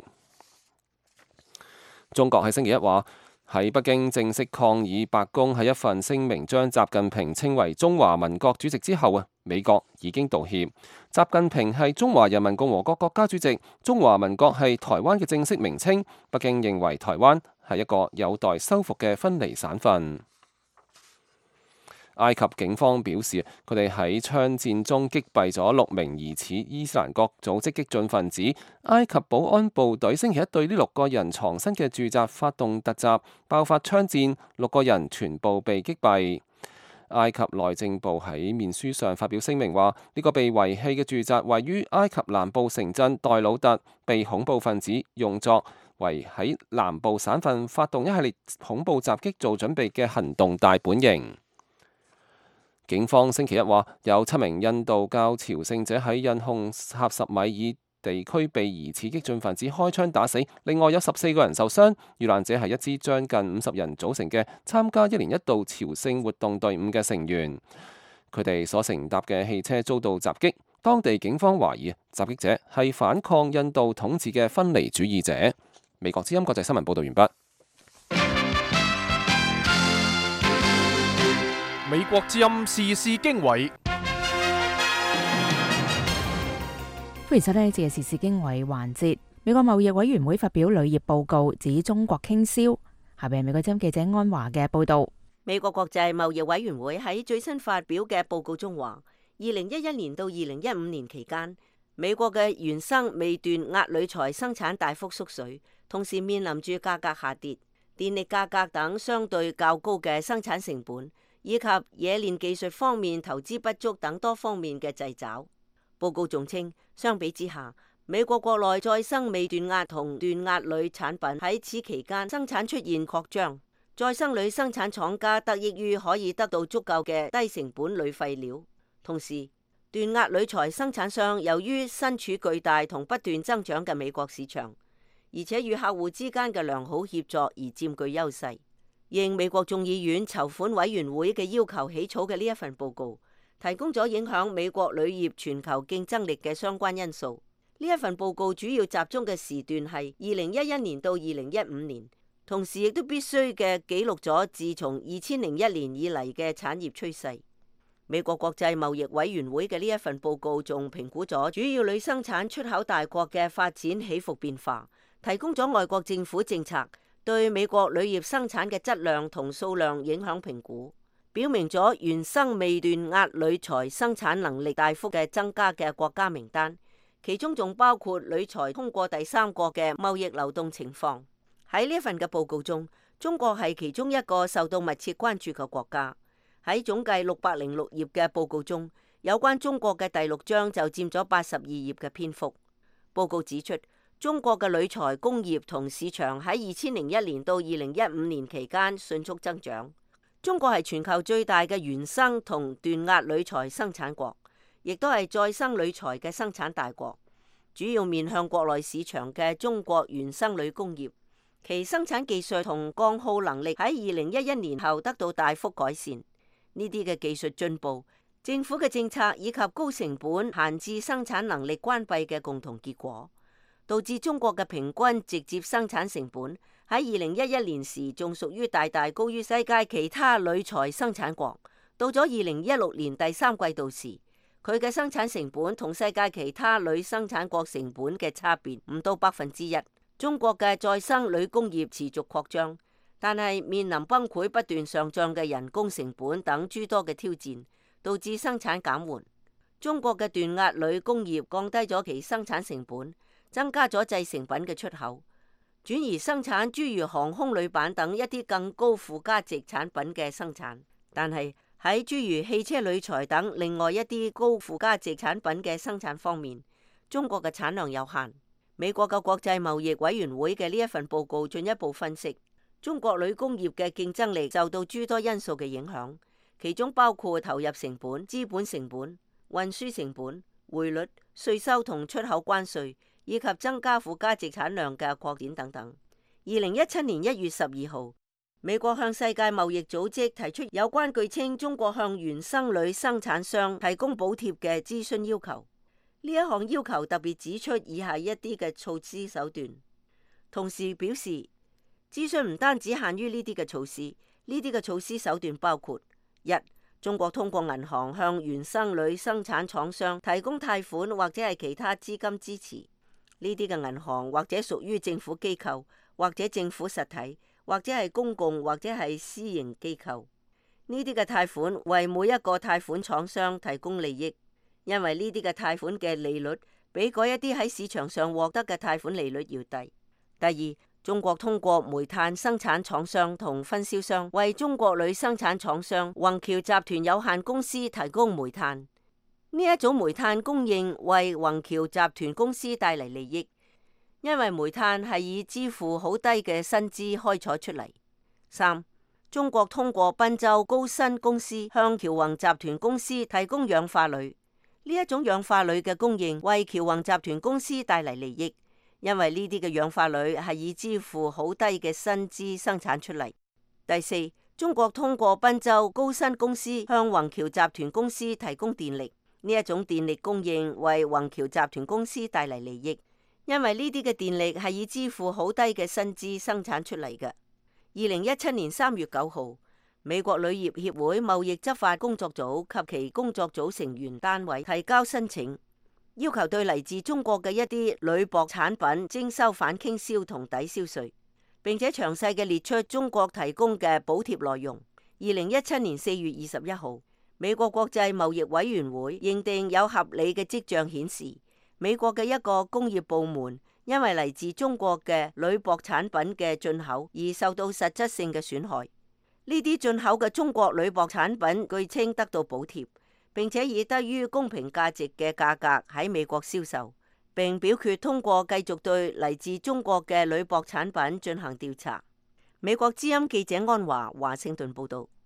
Speaker 5: 中國喺星期一話喺北京正式抗議白宮喺一份聲明將習近平稱為中華民國主席之後啊，美國已經道歉。習近平係中華人民共和國國家主席，中華民國係台灣嘅正式名稱。北京認為台灣係一個有待修復嘅分離省份。埃及警方表示，佢哋喺槍戰中擊斃咗六名疑似伊斯蘭國組織激進分子。埃及保安部隊星期一對呢六個人藏身嘅住宅發動突襲，爆發槍戰，六個人全部被擊斃。埃及內政部喺面書上發表聲明話，呢個被遺棄嘅住宅位於埃及南部城鎮代魯特，被恐怖分子用作為喺南部省份發動一系列恐怖襲擊做準備嘅行動大本營。警方星期一話，有七名印度教朝聖者喺印控喀什米爾地區被疑似激進分子開槍打死，另外有十四個人受傷。遇難者係一支將近五十人組成嘅參加一年一度朝聖活動隊伍嘅成員，佢哋所乘搭嘅汽車遭到襲擊。當地警方懷疑襲擊者係反抗印度統治嘅分離主義者。美國之音國際新聞報道完畢。
Speaker 2: 美國之音時事經緯，
Speaker 3: 歡迎收聽呢節嘅時事經緯環節。美國貿易委員會發表旅業報告，指中國傾銷。下邊係美國之音記者安華嘅報道。
Speaker 14: 美國國際貿易委員會喺最新發表嘅報告中話，二零一一年到二零一五年期間，美國嘅原生微斷壓鋁材生產大幅縮水，同時面臨住價格下跌、電力價格等相對較高嘅生產成本，以及冶煉技術方面投資不足等多方面嘅掣肘。報告仲稱，相比之下，美國國內再生微斷壓同斷壓鋁產品喺此期間生產出現擴張，再生鋁生產廠家得益於可以得到足夠嘅低成本鋁廢料。同時，斷壓鋁材生產商由於身處巨大同不斷增長嘅美國市場，而且與客戶之間嘅良好協作而佔據優勢。應美國眾議院籌款委員會嘅要求起草嘅呢一份報告，提供咗影響美國鋁業全球競爭力嘅相關因素。呢一份報告主要集中嘅時段係二零一一年到二零一五年，同時亦都必須嘅記錄咗自從二千零一年以嚟嘅產業趨勢。美國國際貿易委員會嘅呢一份報告仲評估咗主要鋁生產出口大國嘅發展起伏變化，提供咗外國政府政策對美國鋁業生產嘅質量同數量影響評估，表明咗原生微斷壓鋁材生產能力大幅嘅增加嘅國家名單，其中仲包括鋁材通過第三國嘅貿易流動情況。喺呢一份嘅報告中，中國係其中一個受到密切關注嘅國家。喺總計六百零六頁嘅報告中，有關中國嘅第六章就佔咗八十二頁嘅篇幅。報告指出，中國嘅鋁材工業同市場喺二千零一年到二零一五年期間迅速增長。中國係全球最大嘅原生同斷壓鋁材生產國，亦都係再生鋁材嘅生產大國。主要面向國內市場嘅中國原生鋁工業，其生產技術同鋼耗能力喺二零一一年後得到大幅改善。呢啲嘅技術進步、政府嘅政策以及高成本限制生產能力關閉嘅共同結果，導致中國嘅平均直接生產成本喺二零一一年時仲屬於大大高於世界其他鋁材生產國。到咗二零一六年第三季度時，佢嘅生產成本同世界其他鋁生產國成本嘅差別唔到百分之一。中國嘅再生鋁工業持續擴張，但係面臨崩潰不斷上漲嘅人工成本等諸多嘅挑戰，導致生產減緩。中國嘅斷壓鋁工業降低咗其生產成本，增加咗製成品嘅出口，轉而生產諸如航空鋁板等一啲更高附加值產品嘅生產。但係喺諸如汽車鋁材等另外一啲高附加值產品嘅生產方面，中國嘅產量有限。美國嘅國際貿易委員會嘅呢一份報告進一步分析，中國鋁工業嘅競爭力受到諸多因素嘅影響，其中包括投入成本、資本成本、運輸成本、匯率、稅收同出口關稅，以及增加附加值產量嘅擴展等等。二零一七年一月十二號，美國向世界貿易組織提出有關據稱中國向原生鋁生產商提供補貼嘅諮詢要求。呢一項要求特別指出以下一啲嘅措施手段，同時表示諮詢唔單止限於呢啲嘅措施，呢啲嘅措施手段包括：一、中國通過銀行向原生鋁生產廠商提供貸款或者係其他資金支持。呢啲嘅銀行或者屬於政府機構，或者政府實體，或者係公共或者係私營機構。呢啲嘅貸款為每一個貸款廠商提供利益，因為呢啲嘅貸款嘅利率比嗰一啲喺市場上獲得嘅貸款利率要低。第二，中國通過煤炭生產廠商同分銷商為中國鋁生產廠商宏橋集團有限公司提供煤炭。呢一種煤炭供應為宏橋集團公司帶嚟利益，因為煤炭係以支付好低嘅薪資開採出嚟。三，中國通過賓州高新公司向僑宏集團公司提供氧化鋁。 呢一種氧化鋁嘅供應為僑宏集團公司帶嚟利益，因為呢啲嘅氧化鋁係以支付好低嘅薪資生產出嚟。第四，中國通過賓州高新公司向宏橋集團公司提供電力，呢一種電力供應為宏橋集團公司帶嚟利益，因為呢啲嘅電力係以支付好低嘅薪資生產出嚟嘅。二零一七年三月九號，美國鋁業協會貿易執法工作組及其工作組成員單位提交申請，要求對嚟自中國嘅一啲鋁箔產品徵收反傾銷同抵消稅，並且詳細嘅列出中國提供嘅補貼內容。二零一七年四月二十一號，美國國際貿易委員會認定有合理嘅跡象顯示，美國嘅一個工業部門因為嚟自中國嘅鋁箔產品嘅進口而受到實質性嘅損害。呢啲進口嘅中國鋁箔產品據稱得到補貼，並且以低於公平價值嘅價格喺美國銷售，並表決通過繼續對嚟自中國嘅鋁箔產品進行調查。美國之音記者安華華盛頓報道。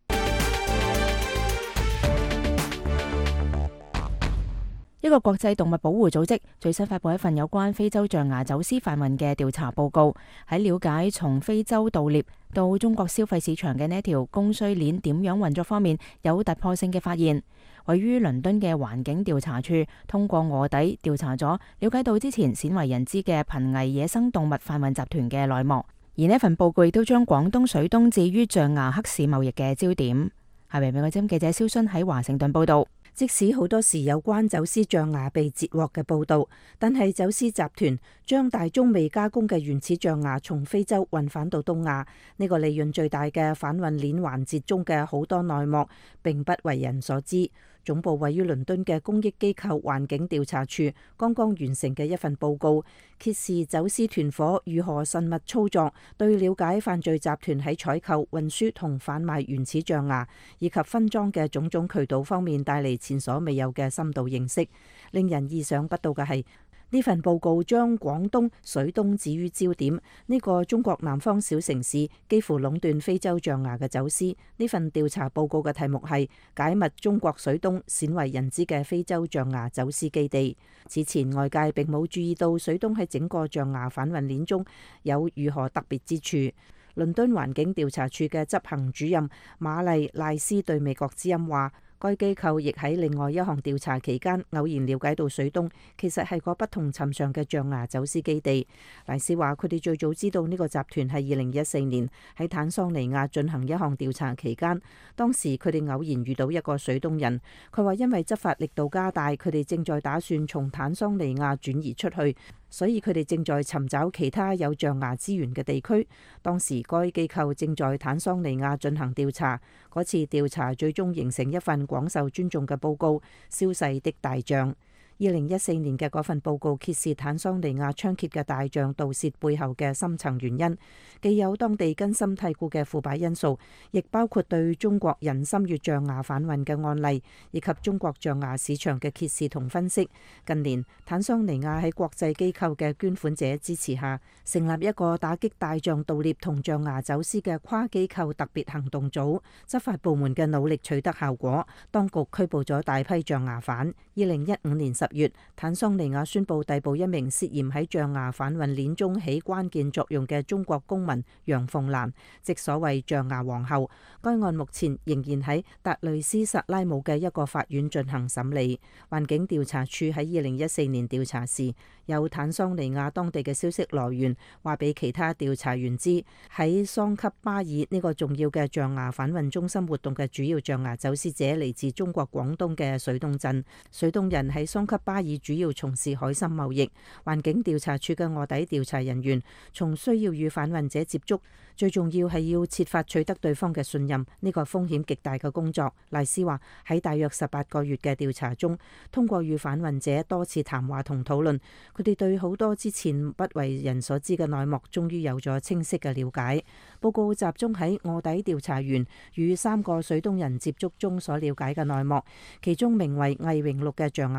Speaker 3: 一個國際動物保護組織最新發布一份有關非洲象牙走私販運嘅調查報告，喺了解從非洲盜獵到中國消費市場嘅呢一條供需鏈點樣運作方面，有突破性嘅發現。位於倫敦嘅環境調查處通過臥底調查咗，了解到之前鮮為人知嘅瀕危野生動物販運集團嘅內幕。而呢份報告亦都將廣東水東置於象牙黑市貿易嘅焦點。下面美國之音記者蕭순喺華盛頓報道。
Speaker 13: 即使好多時有關走私象牙被截獲嘅報道，但係走私集團將大宗未加工嘅原始象牙從非洲運返到東亞，呢個利潤最大嘅販運鏈環節中嘅好多內幕並不為人所知。總部位於倫敦嘅公益機構環境調查處剛剛完成嘅一份報告，揭示走私團夥如何慎密操作，對了解犯罪集團喺採購、運輸同販賣原始象牙以及分裝嘅種種渠道方面帶嚟前所未有嘅深度認識。令人意想不到嘅係，呢份報告將廣東水東置於焦點，呢個中國南方小城市幾乎壟斷非洲象牙嘅走私。呢份調查報告嘅題目係解密中國水東鮮為人知嘅非洲象牙走私基地。此前外界並冇注意到水東喺整個象牙販運鏈中有如何特別之處。倫敦環境調查處嘅執行主任瑪麗賴斯對美國之音話，該機構亦喺另外一項調查期間偶然了解到水東其實係個不同尋常嘅象牙走私基地。賴斯話佢哋最早知道呢個集團係二零一四年喺坦桑尼亞進行一項調查期間，當時佢哋偶然遇到一個水東人。佢話因為執法力度加大，佢哋正在打算從坦桑尼亞轉移出去，所以佢哋正在尋找其他有象牙資源嘅地區。當時該機構正在坦桑尼亞進行調查，嗰次調查最終形成一份廣受尊重嘅報告《消逝的大象》。二零一四年嘅嗰份報告揭示坦桑尼亞猖獗嘅大象盜竊背後嘅深層原因，既有當地根深蒂固嘅腐敗因素，亦包括對中國人參與象牙販運嘅案例，以及中國象牙市場嘅揭示同分析。近年，坦桑尼亞喺國際機構嘅捐款者支持下，成立一個打擊大象盜獵同象牙走私嘅跨機構特別行動組。執法部門嘅努力取得效果，當局拘捕咗大批象牙販。二零一五年十月，坦桑尼亞宣布逮捕一名涉嫌喺象牙販運鏈中起關鍵作用嘅中國公民楊鳳蘭，即所謂象牙皇后。該案目前仍然喺達雷斯薩拉姆嘅一個法院進行審理。環境調查處喺二零一四年調查時，有坦桑尼亞當地嘅消息來源話俾其他調查員知，喺桑給巴爾呢個重要嘅象牙販運中心活動嘅主要象牙走私者嚟自中國廣東嘅水東鎮。水東人喺桑給巴爾主要從事海參貿易。環境調查處嘅臥底調查人員從需要與販運者接觸，最重要係要設法取得對方嘅信任，呢個風險極大嘅工作。賴斯話喺大約十八個月嘅調查中，通過與販運者多次談話同討論，佢哋對好多之前不為人所知嘅內幕終於有咗清晰嘅了解。報告集中喺臥底調查員與三個水東人接觸中所了解嘅內幕，其中名為魏榮祿嘅象牙販話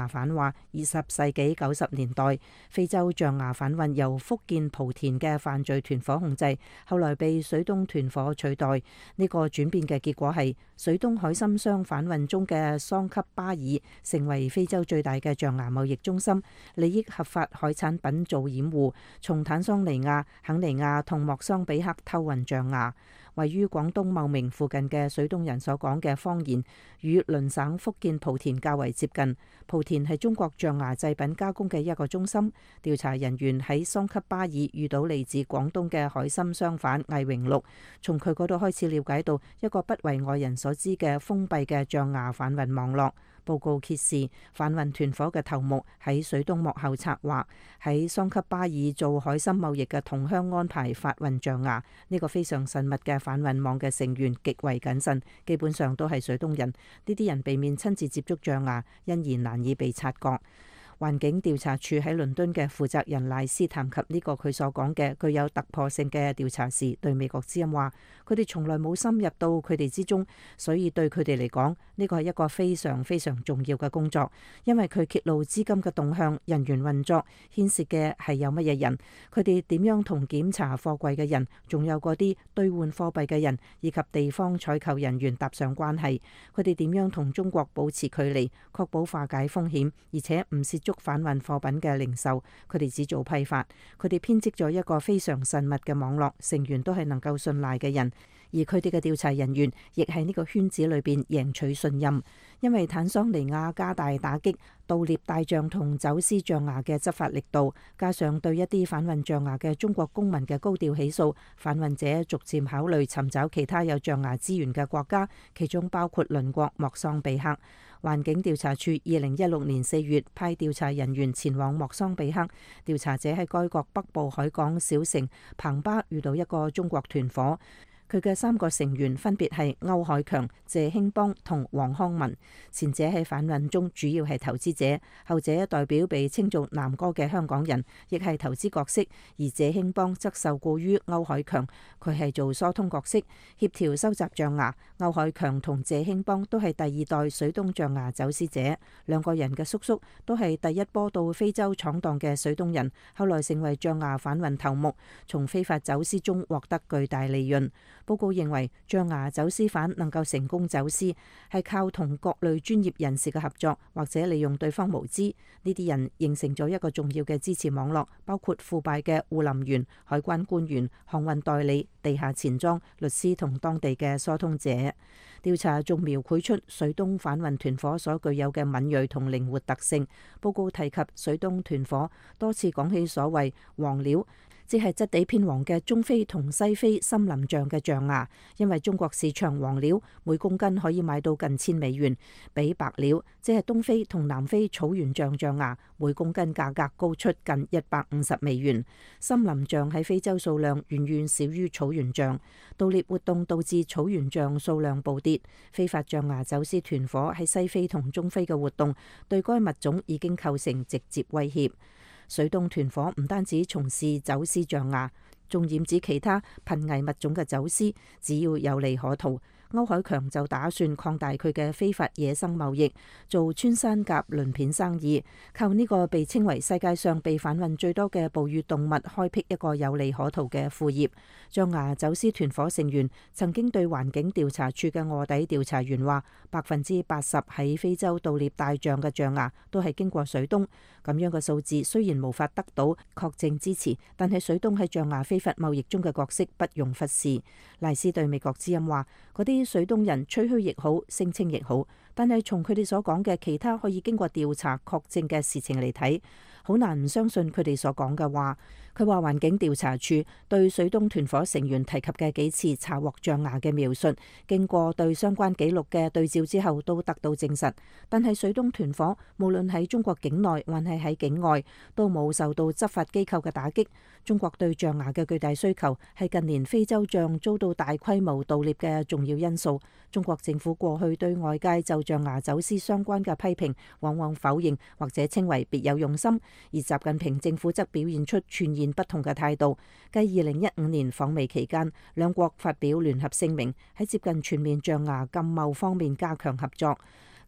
Speaker 13: 話，二十世紀九十年代，非洲象牙販運由福建莆田嘅犯罪團伙控制，後來被水東團伙取代。呢個轉變嘅結果係，水東海參箱販運中嘅桑給巴爾成為非洲最大嘅象牙貿易中心，利益合法海產品做掩護，從坦桑尼亞、肯尼亞同莫桑比克偷運象牙。位於廣東茂名附近嘅水東人所講嘅方言，與鄰省福建莆田較為接近。莆田係中國象牙製品加工嘅一個中心。調查人員喺桑給巴爾遇到嚟自廣東嘅海參商販魏榮祿，從佢嗰度開始了解到一個不為外人所知嘅封閉嘅象牙販運網絡。報告揭示，販運團伙嘅頭目喺水東幕後策劃，喺桑給巴爾做海參貿易嘅同鄉安排發運象牙。呢個非常慎密嘅販運網嘅成員極為謹慎，基本上都係水東人。呢啲人避免親自接觸象牙，因而難以被察覺。環境調查處喺倫敦嘅負責人賴斯談及呢個佢所講嘅具有突破性嘅調查時，對美國之音話：佢哋從來冇深入到佢哋之中，所以對佢哋嚟講，呢個係一個非常非常重要嘅工作，因為佢揭露資金嘅動向、人員運作，牽涉嘅係有乜嘢人，佢哋點樣同檢查貨櫃嘅人，仲有嗰啲兌換貨幣嘅人，以及地方採購人員搭上關係，佢哋點樣同中國保持距離，確保化解風險，而且唔涉足販運貨品嘅零售，佢哋只做批發，佢哋編織咗一個非常慎密嘅網絡，成員都係能夠信賴嘅人，而佢哋嘅調查人員亦喺呢個圈子裏邊贏取信任。因為坦桑尼亞加大打擊盜獵大象同走私象牙嘅執法力度，加上對一啲販運象牙嘅中國公民嘅高調起訴，販運者逐漸考慮尋找其他有象牙資源嘅國家，其中包括鄰國莫桑比克。環境調查處二零一六年四月派調查人員前往莫桑比克，調查者喺該國北部海港小城彭巴遇到一個中國團伙。佢嘅三個成員分別係歐海強、謝興邦同黃康文。前者喺販運中主要係投資者，後者代表被稱做南哥嘅香港人，亦係投資角色。而謝興邦則受雇於歐海強，佢係做疏通角色，協調收集象牙。歐海強同謝興邦都係第二代水東象牙走私者，兩個人嘅叔叔都係第一波到非洲闖蕩嘅水東人，後來成為象牙販運頭目，從非法走私中獲得巨大利潤。報告認為，象牙走私犯能夠成功走私，係靠同各類專業人士嘅合作，或者利用對方無知。呢啲人形成咗一個重要嘅支持網絡，包括腐敗嘅護林員、海關官員、航運代理、地下錢莊、律師同當地嘅疏通者。調查仲描繪出水東販運團伙所具有嘅敏銳同靈活特性。報告提及水東團伙多次講起所謂黃料，即係質地偏黃嘅中非同西非森林象嘅象牙，因為中國市場黃料每公斤可以買到近千美元，比白料即係東非同南非草原象象牙每公斤價格高出近一百五十美元。森林象喺非洲數量遠遠少於草原象，盜獵活動導致草原象數量暴跌。非法象牙走私團伙喺西非同中非嘅活動，對該物種已經構成直接威脅。水東團伙唔單止從事走私象牙，仲染指其他瀕危物種嘅走私，只要有利可圖。歐海強就打算擴大佢嘅非法野生貿易，做穿山甲鱗片生意，靠呢個被稱為世界上被販運最多嘅哺乳動物，開闢一個有利可圖嘅副業。象牙走私團伙成員曾經對環境調查處嘅臥底調查員話，百分之八十喺非洲盜獵大象嘅象牙都係經過水東。咁樣嘅數字雖然無法得到確證支持，但係水東喺象牙非法貿易中嘅角色不容忽視。賴斯對美國之音話，嗰啲水東人吹噓亦好，聲稱亦好，但係從佢哋所講嘅其他可以經過調查確證嘅事情嚟睇，好難唔相信佢哋所講嘅話。佢話環境調查處對水東團伙成員提及嘅幾次查獲象牙嘅描述，經過對相關記錄嘅對照之後，都得到證實。但係水東團伙無論喺中國境內還係喺境外，都冇受到執法機構嘅打擊。中國對象牙嘅巨大需求係近年非洲象遭到大規模盜獵嘅重要因素。中國政府過去對外界就象牙走私相關嘅批評，往往否認或者稱為別有用心，而習近平政府則表現出全然不同嘅態度。繼二零一五年訪美期間，兩國發表聯合聲明，喺接近全面象牙禁貿方面加強合作。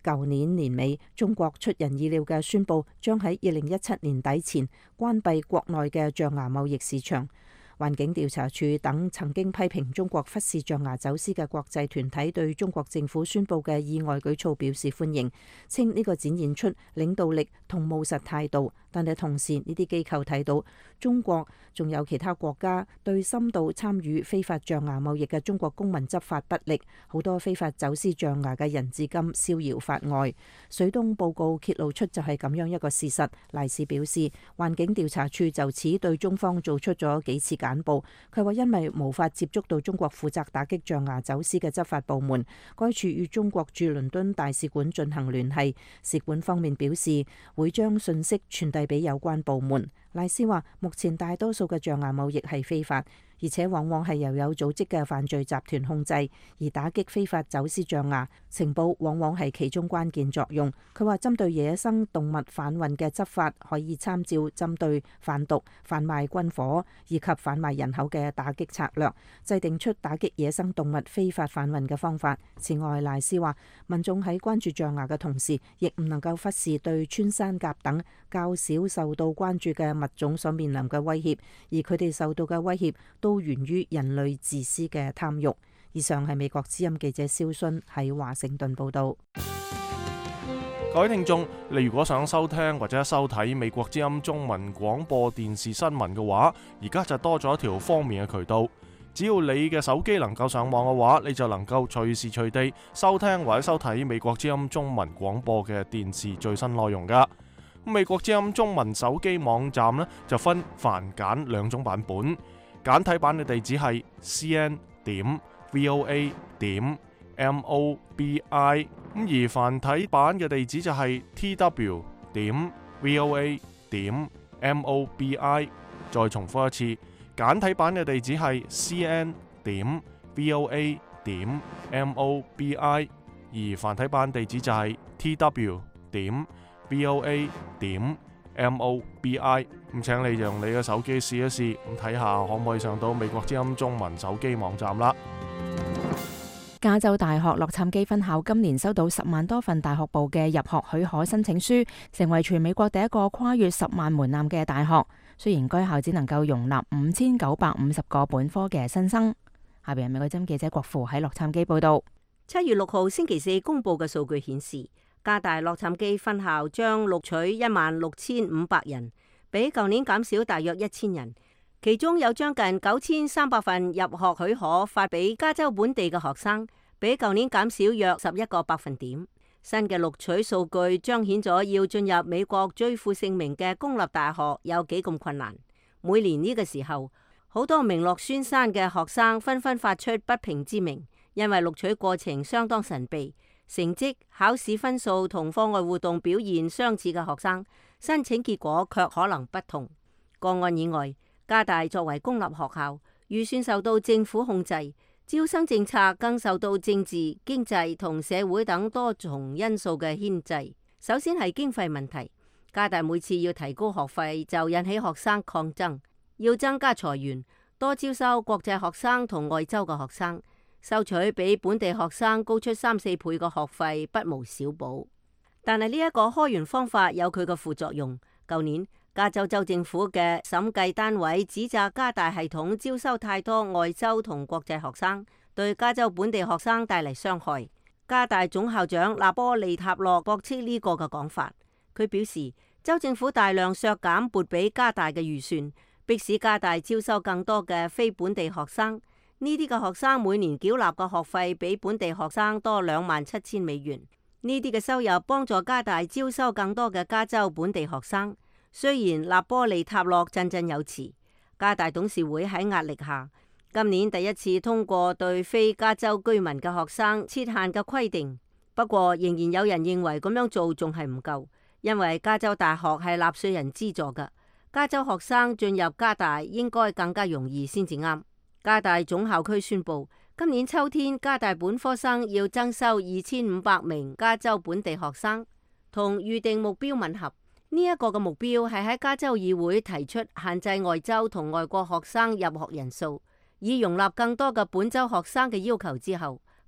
Speaker 13: 舊年年尾，中國出人意料嘅宣布，將喺二零一七年底前關閉國內嘅象牙貿易市場。環境調查署等曾經批評中國忽視象牙走私嘅國際團體對中國政府宣布嘅意外舉措表示歡迎，稱呢個展現出領導力同務實態度。但係同時，呢啲機構睇到中國仲有其他國家對深度參與非法象牙貿易嘅中國公民執法不力，好多非法走私象牙嘅人至今逍遙法外。水東報告揭露出就係咁樣一個事實。賴斯表示，環境調查處就此對中方做出咗幾次簡報。佢話因為無法接觸到中國負責打擊象牙走私嘅執法部門，該處與中國駐倫敦大使館進行聯繫，使館方面表示會將信息傳遞俾有關部門。賴斯話，目前大多數嘅象牙貿易係非法，而且往往係由有組織嘅犯罪集團控制，而打擊非法走私象牙，情報往往係其中關鍵作用。佢話針對野生動物販運嘅執法可以參照針對販毒、販賣軍火以及販賣人口嘅打擊策略，制定出打擊野生動物非法販運嘅方法。此外，賴斯話民眾喺關注象牙嘅同時，亦唔能夠忽視對穿山甲等較少受到關注嘅物種所面臨嘅威脅，而佢哋受到嘅威脅都源於人類自私嘅貪欲。以上係美國之音記者蕭勳喺華盛頓報道。
Speaker 2: 各位聽眾，你如果想收聽或者收睇美國之音中文廣播電視新聞嘅話，而家就多咗一條方便嘅渠道。只要你嘅手機能夠上網嘅話，你就能夠隨時隨地收聽或者收睇美國之音中文廣播嘅電視最新內容噶。美國之音中文手機網站呢，就分繁簡兩種版本，簡體版嘅地址係 c n 點 v o a 點 m o b i， 咁而繁體版嘅地址就係 t w 點 v o a 點 m o b i。再重複一次，簡體版嘅地址係 c n 點 v o a 點 m o b i， 而繁體版地址就係 t w 點 v o a 點 m o b i。 咁請你用你嘅手機試一試，咁睇下可唔可以上到美國之音中文手機網站啦。
Speaker 3: 加州大學洛杉磯分校今年收到十萬多份大學部嘅入學許可申請書，成為全美國第一個跨越十萬門檻嘅大學。雖然該校只能夠容納五千九百五十個本科嘅新生。下邊係美國之音記者郭富喺洛杉磯報道。
Speaker 14: 七月六號星期四公布嘅數據顯示，加大洛杉磯分校將錄取一萬六千五百人，比舊年減少大約一千人。其中有將近九千三百份入學許可發俾加州本地嘅學生，比舊年減少約十一個百分點。新嘅錄取數據彰顯咗要進入美國最負盛名嘅公立大學有幾咁困難。每年呢個時候，好多名落孫山嘅學生紛紛發出不平之鳴，因為錄取過程相當神秘，成績、考試分數同課外活動表現相似嘅學生，申請結果卻可能不同。個案以外，加大作為公立學校，預算受到政府控制，招生政策更受到政治、經濟同社會等多重因素嘅牽制。首先係經費問題，加大每次要提高學費就引起學生抗爭，要增加財源，多招收國際學生同外州嘅學生，收取比本地學生高出三四倍嘅學費不無小補。但係呢一個開源方法有佢嘅副作用。舊年加州州政府嘅審計單位指責加大系統招收太多外州同國際學生，對加州本地學生帶嚟傷害。加大總校長納波利塔洛駁斥呢個嘅講法，佢表示州政府大量削減撥俾加大嘅預算，迫使加大招收更多嘅非本地學生。呢啲嘅學生每年繳納嘅學費比本地學生多兩萬七千美元。呢啲嘅收入幫助加大招收更多嘅加州本地學生。雖然納波利塔洛振振有詞，加大董事會喺壓力下，今年第一次通過對非加州居民嘅學生設限嘅規定。不過仍然有人認為咁樣做仲係唔夠，因為加州大學係納稅人資助嘅，加州學生進入加大應該更加容易先至啱。加大總校區宣布，今年秋天加大本科生要增收二千五百名加州本地學生，同預定目標吻合。呢一個嘅目標係喺加州議會提出限制外州同外國學生入學人數，以容納更多嘅本州學生嘅要求之後，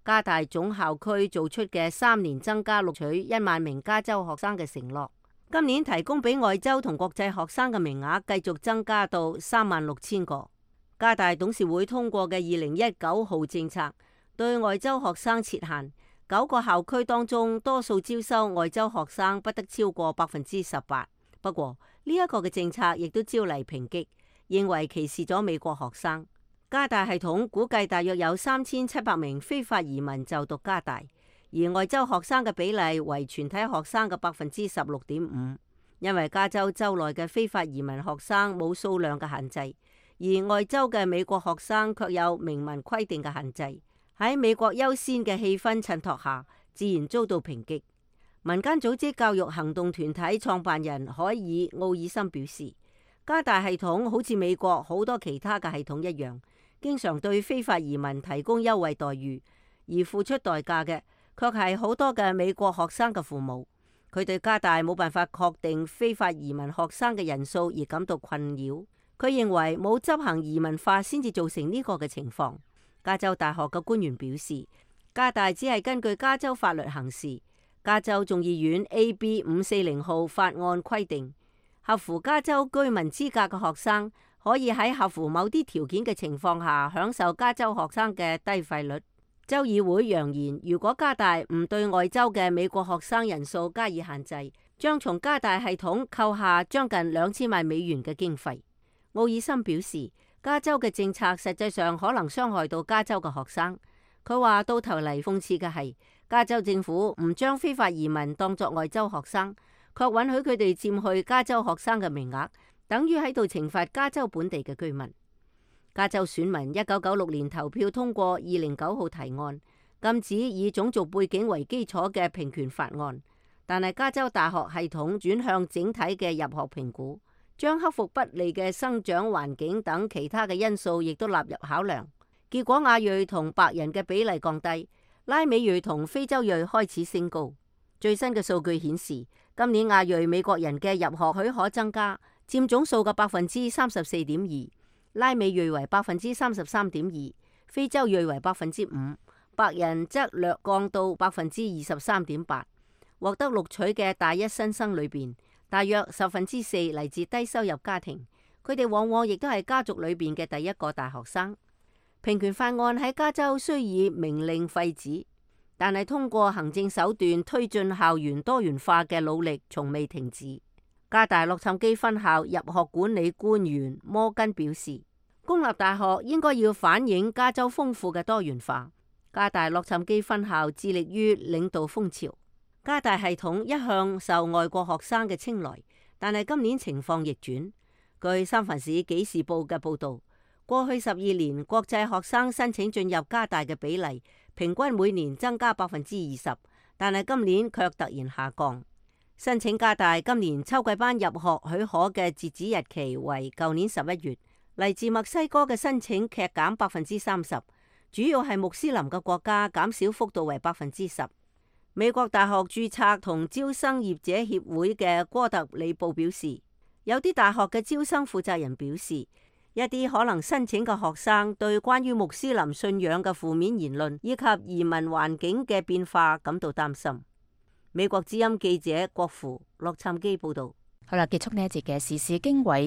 Speaker 14: 加大總校區做出嘅三年增加錄取一萬名加州學生嘅承諾。今年提供俾外州同國際學生嘅名額繼續增加到三萬六千個。加大董事會通過嘅二零一九號政策對外州學生設限，九個校區當中多數招收外州學生不得超過百分之十八。不過呢一個嘅政策亦都招嚟抨擊，認為歧視咗美國學生。加大系統估計大約有三千七百名非法移民就讀加大，而外州學生嘅比例為全體學生嘅百分之十六點五。因為加州州內嘅非法移民學生冇數量嘅限制，而外州嘅美國學生卻有明文規定嘅限制。喺美國優先嘅氣氛襯托下，自然遭到抨擊。民間組織教育行動團體創辦人海爾奧爾森表示，加大系統好似美國好多其他嘅系統一樣，經常對非法移民提供優惠待遇，而付出代價嘅卻係好多嘅美國學生嘅父母。佢對加大冇辦法確定非法移民學生嘅人數而感到困擾。佢認為冇執行移民法先至造成呢個嘅情況。加州大學嘅官員表示，加大只係根據加州法律行事。加州眾議院 A B 五四零號法案規定，合乎加州居民資格嘅學生可以喺合乎某啲條件嘅情況下享受加州學生嘅低費率。州議會揚言，如果加大唔對外州嘅美國學生人數加以限制，將從加大系統扣下將近兩千萬美元嘅經費。奧爾森表示，加州嘅政策實際上可能傷害到加州嘅學生。佢話到頭嚟諷刺嘅係，加州政府唔將非法移民當作外州學生，卻允許佢哋佔去加州學生嘅名額，等於喺度懲罰加州本地嘅居民。加州選民一九九六年投票通過二零九號提案，禁止以種族背景為基礎嘅平權法案，但係加州大學系統轉向整體嘅入學評估，將克服不利嘅生長環境等其他嘅因素亦都納入考量。結果亞裔同白人嘅比例降低，拉美裔同非洲裔開始升高。最新嘅數據顯示，今年亞裔美國人嘅入學許可增加，佔總數嘅百分之三十四點二，拉美裔為百分之三十三點二，非洲裔為百分之五，白人則略降到百分之二十三點八。獲得錄取嘅大一新生裏邊，大約十分之四嚟自低收入家庭，佢哋往往亦都係家族裏邊嘅第一個大學生。平權法案喺加州雖以明令廢止，但係通過行政手段推進校園多元化嘅努力從未停止。加大洛杉磯分校入學管理官員摩根表示，公立大學應該要反映加州豐富嘅多元化。加大洛杉磯分校致力於領導風潮。加大系統一向受外國學生嘅青睞，但係今年情況逆轉。據三藩市紀事報嘅報導，過去十二年，國際學生申請進入加大嘅比例平均每年增加百分之二十，但係今年卻突然下降。申請加大今年秋季班入學許可嘅截止日期為舊年十一月，嚟自墨西哥嘅申請劇減百分之三十，主要係穆斯林嘅國家減少幅度為百分之十。美國大學註冊同招生業者協會嘅哥特里布表示，有啲大學嘅招生負責人表示，一啲可能申請嘅學生對關於穆斯林信仰嘅負面言論以及移民環境嘅變化感到擔心。美國之音記者郭芙洛杉磯報道。
Speaker 3: 好啦，結束呢一節嘅時事經緯。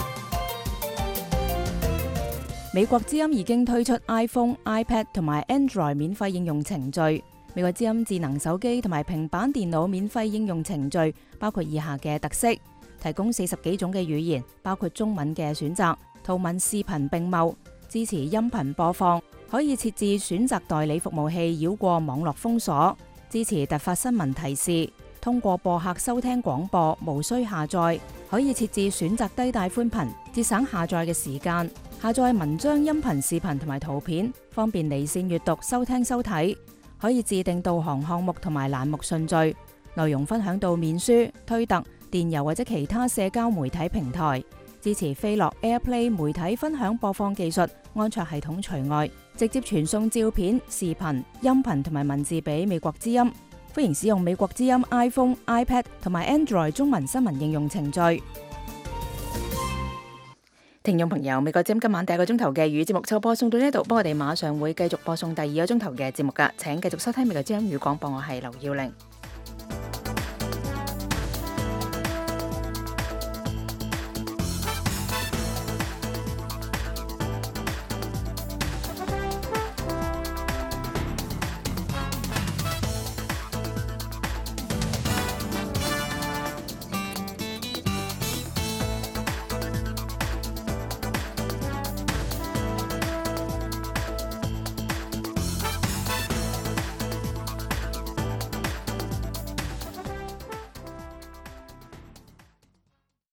Speaker 3: 美國之音已經推出 iPhone、iPad 同埋 Android 免費應用程序。美國之音智能手機同埋平板電腦免費應用程序包括以下嘅特色：提供四十幾種嘅語言，包括中文嘅選擇。圖文視頻並茂，支持音頻播放，可以設置選擇代理服務器繞過網絡封鎖，支持突發新聞提示，通過播客收聽廣播，無需下載，可以設置選擇低帶寬頻，節省下載嘅時間，下載文章、音頻、視頻同埋圖片，方便離線閱讀、收聽收睇，可以自定導航項目同埋欄目順序，內容分享到面書、推特、電郵或者其他社交媒體平台。支持飛樂 AirPlay 媒體分享播放技術，安卓系統除外，直接傳送照片、視頻、音頻同埋文字俾美國之音。歡迎使用美國之音 iPhone、iPad 同埋 Android 中文新聞應用程序。 聽眾朋友，美國之音今晚第一個鐘頭嘅語節目就播送到呢度，不過我哋馬上會繼續播送第二個鐘頭嘅節目㗎。請繼續收聽美國之音語廣播，我係劉耀玲。